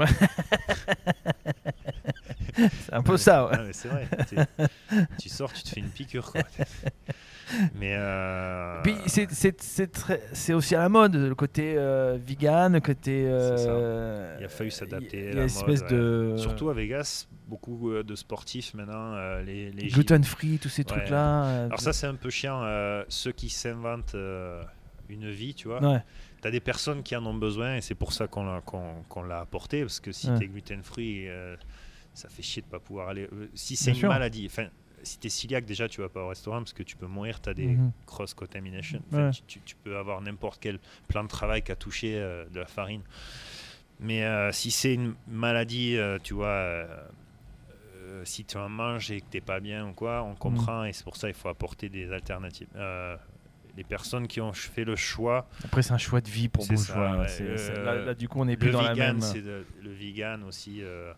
C'est un peu ça, ouais. Ah, mais c'est vrai. t'es- tu sors, tu te fais une piqûre, quoi. Mais euh... Puis c'est, c'est, c'est, très, c'est aussi à la mode, le côté euh, vegan, le côté. Euh, il a fallu s'adapter. Il y a une espèce mode, de. Ouais. Surtout à Vegas, beaucoup de sportifs maintenant. Euh, les, les gluten free, tous ces ouais. trucs-là. Euh, Alors, ça, c'est un peu chiant. Euh, ceux qui s'inventent euh, une vie, tu vois. Ouais. Tu as des personnes qui en ont besoin et c'est pour ça qu'on l'a, qu'on, qu'on l'a apporté. Parce que si ouais. tu es gluten free, euh, ça fait chier de ne pas pouvoir aller. Euh, si c'est Bien une sûr. maladie. Enfin, si tu es cœliaque, déjà, tu vas pas au restaurant parce que tu peux mourir, tu as des mm-hmm. cross-contamination. Enfin, ouais. tu, tu peux avoir n'importe quel plan de travail qui a touché euh, de la farine. Mais euh, si c'est une maladie, euh, tu vois, euh, euh, si tu en manges et que tu n'es pas bien ou quoi, on comprend mm. et c'est pour ça qu'il faut apporter des alternatives. Euh, les personnes qui ont fait le choix... Après, c'est un choix de vie pour vous. Ouais, c'est, euh, c'est, là, là, du coup, on n'est plus dans vegan, la même... C'est de, le vegan aussi... Euh,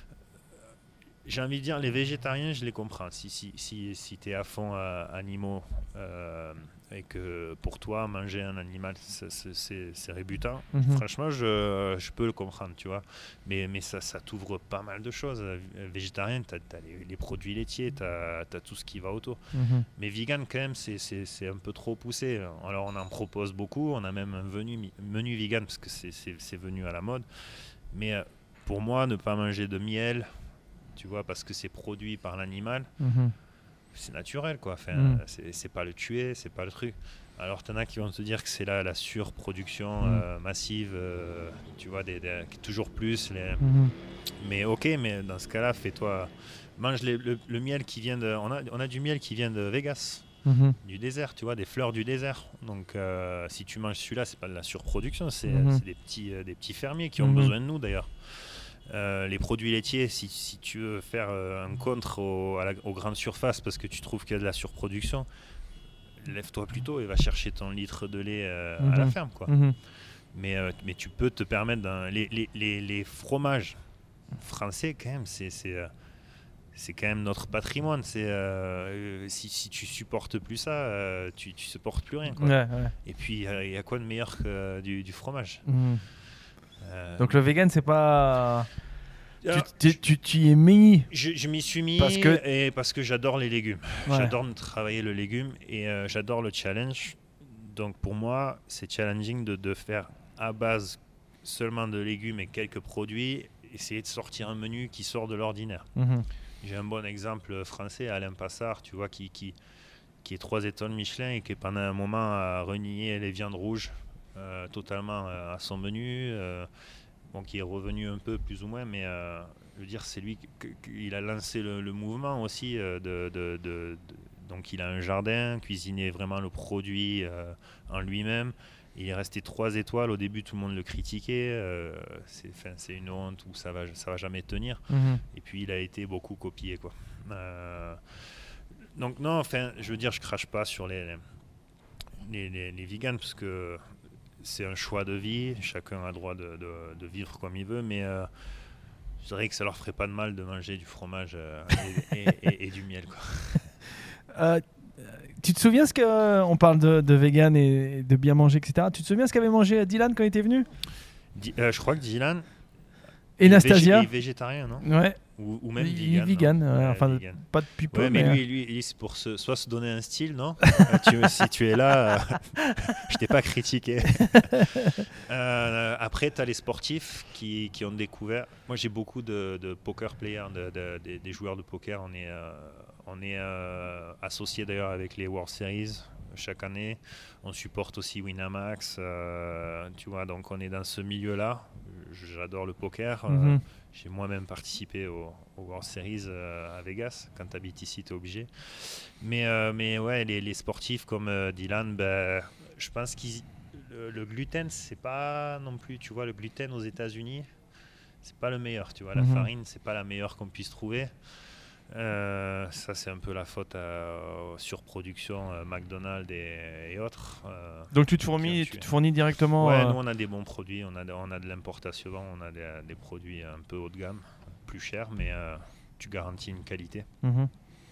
j'ai envie de dire, les végétariens, je les comprends. Si, si, si, si tu es à fond à animaux euh, et que pour toi, manger un animal, c'est, c'est, c'est rébutant, mm-hmm. franchement, je, je peux le comprendre, tu vois. Mais, mais ça, ça t'ouvre pas mal de choses. Végétarien, tu as les, les produits laitiers, tu as tout ce qui va autour. Mm-hmm. Mais vegan, quand même, c'est, c'est, c'est un peu trop poussé. Alors, on en propose beaucoup. On a même un menu, menu vegan parce que c'est, c'est, c'est venu à la mode. Mais pour moi, ne pas manger de miel... tu vois, parce que c'est produit par l'animal, mmh. c'est naturel, quoi. Enfin, mmh. c'est, c'est pas le tuer, c'est pas le truc. Alors, t'en as qui vont te dire que c'est là la surproduction mmh. euh, massive, euh, tu vois, des, des, toujours plus. Les... Mmh. Mais ok, mais dans ce cas-là, fais-toi, mange les, le, le miel qui vient de, on a, on a du miel qui vient de Vegas, mmh. du désert, tu vois, des fleurs du désert. Donc, euh, si tu manges celui-là, c'est pas de la surproduction, c'est, mmh. c'est des petits, euh, des petits fermiers qui ont mmh. besoin de nous d'ailleurs. Euh, les produits laitiers, si, si tu veux faire euh, un contre au, à la, aux grandes surfaces parce que tu trouves qu'il y a de la surproduction, lève-toi plutôt et va chercher ton litre de lait euh, mmh. à la ferme, quoi. Mmh. Mais, euh, mais tu peux te permettre d'un... Les, les, les, les fromages français, quand même, c'est, c'est, euh, c'est quand même notre patrimoine. C'est, euh, si, si tu supportes plus ça, euh, tu ne supportes plus rien, quoi. Ouais, ouais. Et puis, il euh, y a quoi de meilleur que euh, du, du fromage mmh. Euh, Donc le vegan, c'est pas... Alors, tu, tu, tu y es mis je, je m'y suis mis parce que, et parce que j'adore les légumes. Ouais. J'adore travailler le légume et euh, j'adore le challenge. Donc pour moi, c'est challenging de, de faire à base seulement de légumes et quelques produits, essayer de sortir un menu qui sort de l'ordinaire. Mm-hmm. J'ai un bon exemple français, Alain Passard, tu vois, qui, qui, qui est trois étoiles Michelin et qui pendant un moment a renié les viandes rouges euh, totalement euh, à son menu. Euh, bon, qui est revenu un peu plus ou moins, mais euh, je veux dire, c'est lui qui a lancé le, le mouvement aussi. Euh, de, de, de, de, donc il a un jardin, cuisiner vraiment le produit euh, en lui-même. Il est resté trois étoiles. Au début, tout le monde le critiquait. Euh, c'est, c'est une honte où ça va, ça va jamais tenir. Mm-hmm. Et puis, il a été beaucoup copié, quoi. Euh, donc non, enfin, je veux dire, je crache pas sur les les, les, les vegans parce que c'est un choix de vie. Chacun a le droit de, de, de vivre comme il veut, mais euh, je dirais que ça leur ferait pas de mal de manger du fromage euh, et, et, et, et du miel, quoi. Euh, tu te souviens ce que euh, on parle de, de vegan et de bien manger, et cetera. Tu te souviens ce qu'avait mangé Dylan quand il était venu? Di- euh, Je crois que Dylan et Nastasia est végétarien, non? Ouais. Ou, ou même il est vegan, ouais, enfin vegan. Pas depuis peu. Ouais, mais, mais lui, lui, lui, c'est pour se, soit se donner un style, non? euh, tu, Si tu es là, euh, je t'ai pas critiqué. euh, après, tu as les sportifs qui, qui ont découvert. Moi, j'ai beaucoup de, de poker players, de, de, de, des joueurs de poker. On est, euh, on est euh, associé d'ailleurs avec les World Series chaque année. On supporte aussi Winamax. Euh, tu vois, donc on est dans ce milieu-là. J'adore le poker. Mm-hmm. Euh, J'ai moi-même participé au, au World Series euh, à Vegas. Quand tu habites ici, tu es obligé. Mais, euh, mais ouais, les, les sportifs comme euh, Dylan, ben, je pense que le, le gluten, c'est pas non plus, tu vois, le gluten aux États-Unis, c'est pas le meilleur. Tu vois, la mm-hmm. farine, c'est pas la meilleure qu'on puisse trouver. Euh, ça, c'est un peu la faute à surproduction euh, McDonald's et, et autres. Euh, Donc tu te fournis, tu te fournis directement. Ouais, euh... nous on a des bons produits, on a de, on a de l'importation, on a des, des produits un peu haut de gamme, plus chers, mais euh, tu garantis une qualité. Mm-hmm.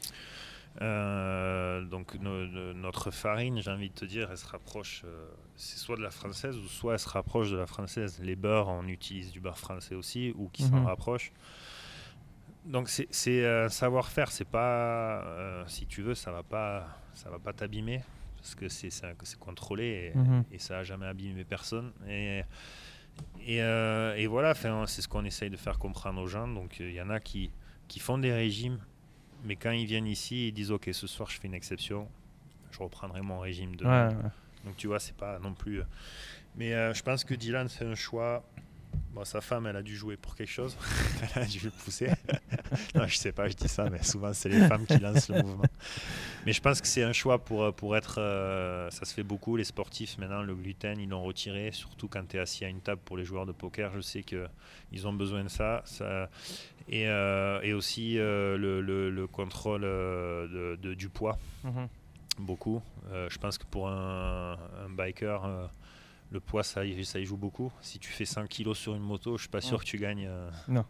Euh, donc no, no, notre farine, j'ai envie de te dire, elle se rapproche, euh, c'est soit de la française ou soit elle se rapproche de la française. Les beurres, on utilise du beurre français aussi ou qui mm-hmm. s'en rapproche. Donc c'est, c'est un savoir-faire, c'est pas, euh, si tu veux, ça va pas, ça va pas t'abîmer parce que c'est, c'est, c'est contrôlé et, Mhm. et ça a jamais abîmé personne. Et, et, euh, et voilà, c'est ce qu'on essaye de faire comprendre aux gens. Donc il y en a qui, qui font des régimes, mais quand ils viennent ici, ils disent ok, ce soir je fais une exception, je reprendrai mon régime demain. Ouais, ouais. Donc tu vois, c'est pas non plus. Mais euh, je pense que Dylan fait un choix. Bon, sa femme, elle a dû jouer pour quelque chose. Elle a dû le pousser. Non, je sais pas, je dis ça, mais souvent c'est les femmes qui lancent le mouvement. Mais je pense que c'est un choix pour, pour être. Euh, ça se fait beaucoup, les sportifs maintenant, le gluten, ils l'ont retiré, surtout quand tu es assis à une table pour les joueurs de poker. Je sais qu'ils ont besoin de ça. ça et, euh, et aussi euh, le, le, le contrôle euh, de, de, du poids, Mhm. beaucoup. Euh, je pense que pour un, un biker. Euh, Le poids, ça y, ça y joue beaucoup. Si tu fais cent kilos sur une moto, je ne suis pas sûr Ouais. que tu gagnes euh, Non.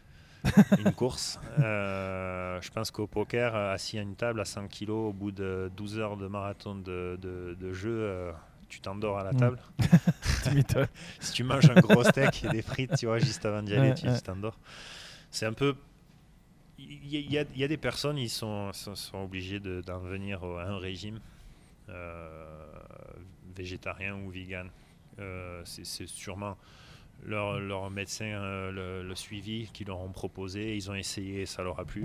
une course. Euh, je pense qu'au poker, assis à une table à cent kilos, au bout de douze heures de marathon de, de, de jeu, euh, tu t'endors à la Mm. table. Tu m'étonnes. Si tu manges un gros steak et des frites, tu vois, juste avant d'y aller, Ouais, tu, ouais. tu t'endors. C'est un peu... Il y, y, y a des personnes, ils sont, sont, sont obligés de, d'en venir à un régime euh, végétarien ou vegan. Euh, c'est, c'est sûrement leur, leur médecin, euh, le, le suivi qu'ils leur ont proposé. Ils ont essayé et ça leur a plu.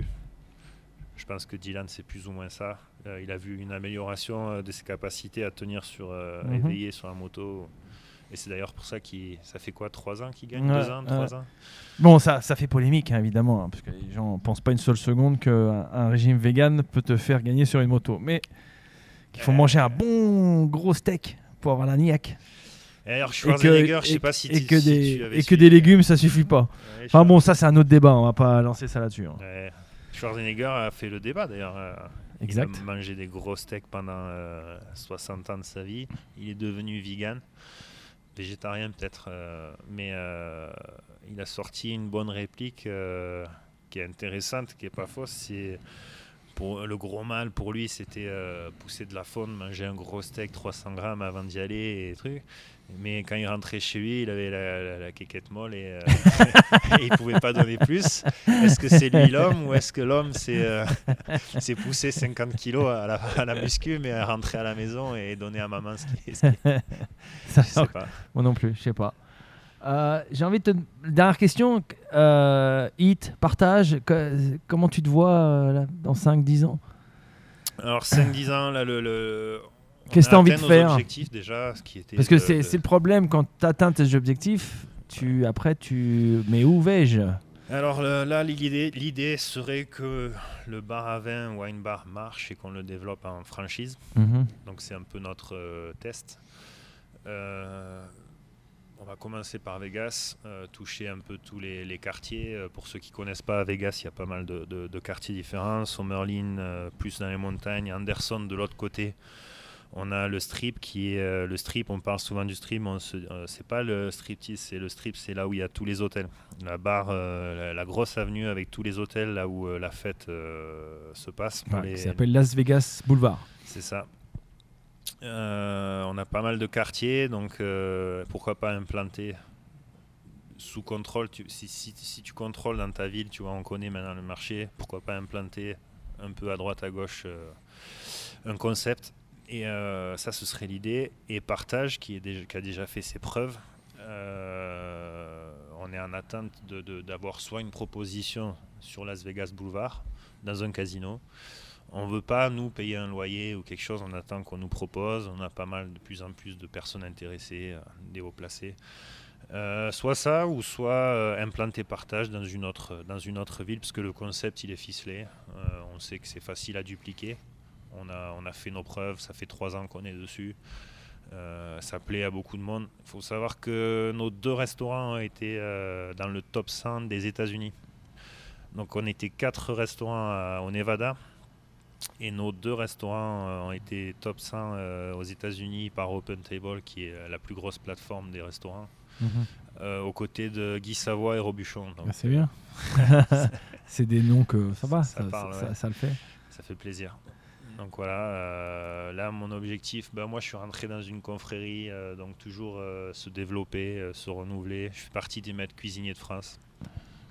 Je pense que Dylan, c'est plus ou moins ça. Euh, il a vu une amélioration euh, de ses capacités à tenir sur, euh, Mhm. éveillé sur la moto. Et c'est d'ailleurs pour ça qu'il ça fait quoi, trois ans qu'il gagne, Ouais, deux ans, trois ouais. ans. Bon, ça, ça fait polémique, hein, évidemment, hein, parce que les gens ne pensent pas une seule seconde qu'un un régime vegan peut te faire gagner sur une moto. Mais qu'il faut Euh, manger un bon gros steak pour avoir la niaque. Et alors, Et que, Schwarzenegger, je sais et, pas si, et tu, que si des, tu avais et que suivi, des mais- légumes, ça suffit pas. Ouais, Enfin bon, ça c'est un autre débat, on va pas lancer ça là-dessus. Hein. Ouais. Schwarzenegger a fait le débat d'ailleurs. Euh, Exact. Il a mangé des gros steaks pendant euh, soixante ans de sa vie. Il est devenu vegan, végétarien peut-être, euh, mais euh, il a sorti une bonne réplique euh, qui est intéressante, qui est pas fausse. C'est pour le gros mal pour lui, c'était euh, pousser de la faune, manger un gros steak trois cents grammes avant d'y aller et trucs. Mais quand il rentrait chez lui, il avait la, la, la quéquette molle et, euh, et il pouvait pas donner plus. Est-ce que c'est lui l'homme ou est-ce que l'homme c'est euh, c'est pousser cinquante kilos à la, à la muscu mais à rentrer à la maison et donner à maman ce qui est, ce qui est... Ça, Je sais pas. Moi non plus, je sais pas. Euh, j'ai envie de te... Dernière question. Euh, hit, partage. Que- comment tu te vois euh, là, dans cinq dix ans? Alors cinq dix ans, là, le, le... Qu'est-ce que tu as envie de nos faire? objectifs déjà, ce qui était Parce que de- c'est de- c'est le problème quand tu atteins tes objectifs. Tu, après, tu. Mais où vais-je? Alors le- là, l'idée, l'idée serait que le bar à vin, wine bar, marche et qu'on le développe en franchise. Mhm. Donc c'est un peu notre euh, test. Euh, on va commencer par Vegas, euh, toucher un peu tous les, les quartiers. Euh, pour ceux qui ne connaissent pas Vegas, il y a pas mal de, de- de quartiers différents. Summerlin, euh, plus dans les montagnes. Anderson, de l'autre côté. On a le strip qui est euh, le strip. On parle souvent du strip, mais on se- euh, c'est pas le striptease, c'est le strip, c'est là où il y a tous les hôtels. La barre, euh, la, la grosse avenue avec tous les hôtels, là où euh, la fête euh, se passe. Pour Ouais, les- Ça s'appelle Las Vegas Boulevard. C'est ça. Euh, on a pas mal de quartiers, donc euh, pourquoi pas implanter sous contrôle. Tu- si, si- si tu contrôles dans ta ville, tu vois, on connaît maintenant le marché, pourquoi pas implanter un peu à droite à gauche euh, un concept. Et euh, ça, ce serait l'idée. Et Partage, qui, est déjà, qui a déjà fait ses preuves, euh, on est en attente de, de- d'avoir soit une proposition sur Las Vegas Boulevard, dans un casino. On ne veut pas, nous, payer un loyer ou quelque chose, on attend qu'on nous propose. On a pas mal, de plus en plus de personnes intéressées, euh, des hauts placés. Euh, soit ça, ou soit euh, implanter Partage dans une, autre, dans une autre ville, parce que le concept, il est ficelé. Euh, on sait que c'est facile à dupliquer. On a, on a fait nos preuves, ça fait trois ans qu'on est dessus. Euh, ça plaît à beaucoup de monde. Il faut savoir que nos deux restaurants ont été euh, dans le top cent des États-Unis. Donc on était quatre restaurants à- au Nevada. Et nos deux restaurants euh, ont été top cent euh, aux États-Unis par Open Table, qui est la plus grosse plateforme des restaurants, Mhm. euh, aux côtés de Guy Savoy et Robuchon. Donc, Ah, c'est bien. C'est des noms que ça va, Ça ça, parle, ça- ouais. ça le fait. ça fait plaisir. Donc voilà, euh, là mon objectif, ben moi je suis rentré dans une confrérie, euh, donc toujours euh, se développer, euh, se renouveler. Je fais partie des maîtres cuisiniers de France.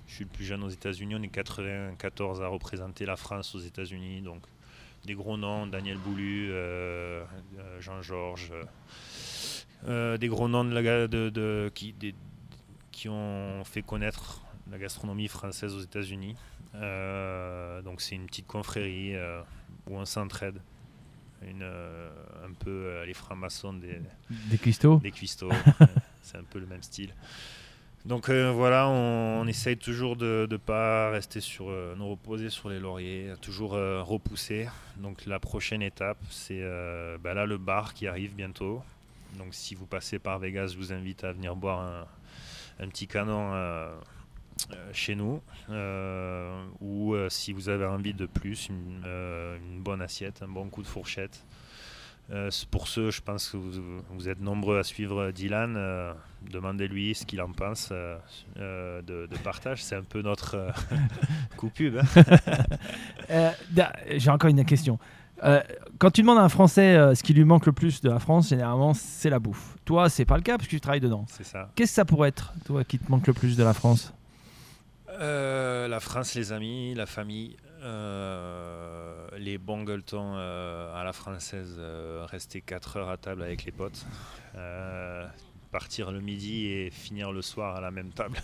je suis le plus jeune aux États-Unis. On est quatre-vingt-quatorze à représenter la France aux États-Unis. Donc, des gros noms, Daniel Boulu, euh, euh, Jean-Georges, euh, euh, des gros noms de la, de, de, qui, des, qui ont fait connaître la gastronomie française aux États-Unis. Euh, donc, c'est une petite confrérie euh, où on s'entraide. Une, euh, un peu euh, les francs-maçons des, des cuistots. Des cuistots. C'est un peu le même style. Donc euh, voilà, on, on essaye toujours de ne pas rester sur, euh, nous reposer sur les lauriers, toujours euh, repousser. Donc la prochaine étape, c'est euh, bah là le bar qui arrive bientôt. Donc si vous passez par Vegas, je vous invite à venir boire un, un petit canon euh, euh, chez nous. Euh, ou euh, si vous avez envie de plus, une, euh, une bonne assiette, un bon coup de fourchette. Euh, pour ceux, je pense que vous, vous êtes nombreux à suivre Dylan. Euh, demandez-lui ce qu'il en pense euh, euh, de, de partage. C'est un peu notre euh, coup pub. Hein. euh, j'ai encore une question. Euh, quand tu demandes à un Français euh, ce qui lui manque le plus de la France, généralement, c'est la bouffe. Toi, c'est pas le cas parce que tu travailles dedans. C'est ça. Qu'est-ce que ça pourrait être, toi, qui te manque le plus de la France ? euh, La France, les amis, la famille. Euh, les bons gueuletons euh, à la française, euh, rester quatre heures à table avec les potes, euh, partir le midi et finir le soir à la même table.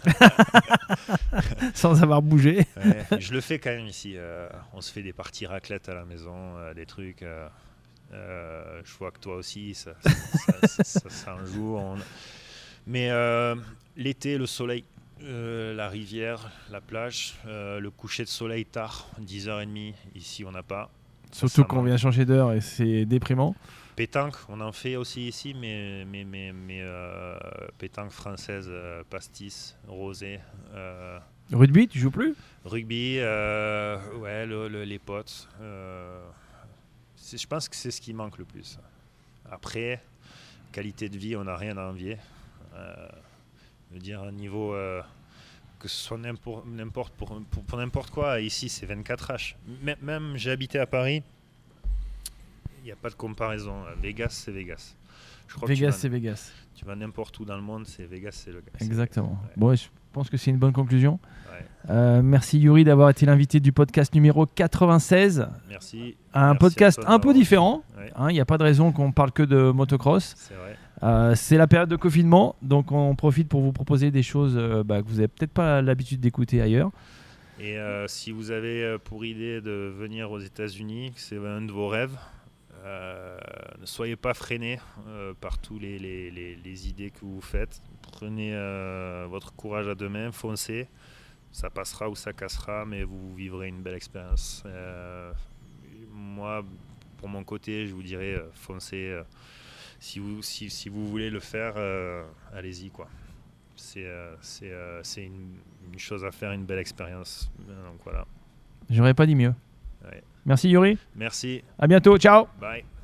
Sans avoir bougé. Ouais, je le fais quand même ici. Euh, on se fait des parties raclette à la maison, euh, des trucs. Euh, euh, je vois que toi aussi, ça, ça, ça, ça, ça, ça en joue. On... Mais euh, l'été, le soleil. Euh, la rivière, la plage, euh, le coucher de soleil tard, dix heures trente, ici on n'a pas. Surtout qu'on vient changer d'heure et c'est déprimant. Pétanque, on en fait aussi ici, mais, mais, mais, mais euh, pétanque française, euh, pastis, rosé. Euh, Rugby, tu joues plus ? Rugby, euh, ouais, le, le, les potes. Euh, je pense que c'est ce qui manque le plus. Après, qualité de vie, on n'a rien à envier. Euh, Je veux dire, un niveau, euh, que ce soit n'importe, n'importe pour, pour, pour n'importe quoi, ici c'est vingt-quatre H. M- même j'ai habité à Paris, il n'y a pas de comparaison. Vegas, c'est Vegas. Je crois Vegas, que tu vas, c'est Vegas. Tu vas n'importe où dans le monde, c'est Vegas, c'est le gars. Exactement. Ouais. Bon, je pense que c'est une bonne conclusion. Ouais. Euh, merci Yuri d'avoir été l'invité du podcast numéro quatre-vingt-seize. Merci. Un merci podcast un peu différent. Il ouais. n'y hein, a pas de raison qu'on parle que de motocross. C'est vrai. Euh, c'est la période de confinement, donc on profite pour vous proposer des choses euh, bah, que vous n'avez peut-être pas l'habitude d'écouter ailleurs. Et euh, si vous avez pour idée de venir aux États-Unis, que c'est un de vos rêves, euh, ne soyez pas freinés euh, par tous les, les, les, les idées que vous faites. Prenez euh, votre courage à deux mains, foncez. Ça passera ou ça cassera, mais vous vivrez une belle expérience. Euh, moi, pour mon côté, je vous dirais, euh, foncez. Euh, si, vous, si, si vous voulez le faire, euh, allez-y, quoi. C'est, euh, c'est, euh, c'est une, une chose à faire, une belle expérience. Donc voilà. J'aurais pas dit mieux. Ouais. Merci Yuri. Merci. À bientôt. Ciao. Bye.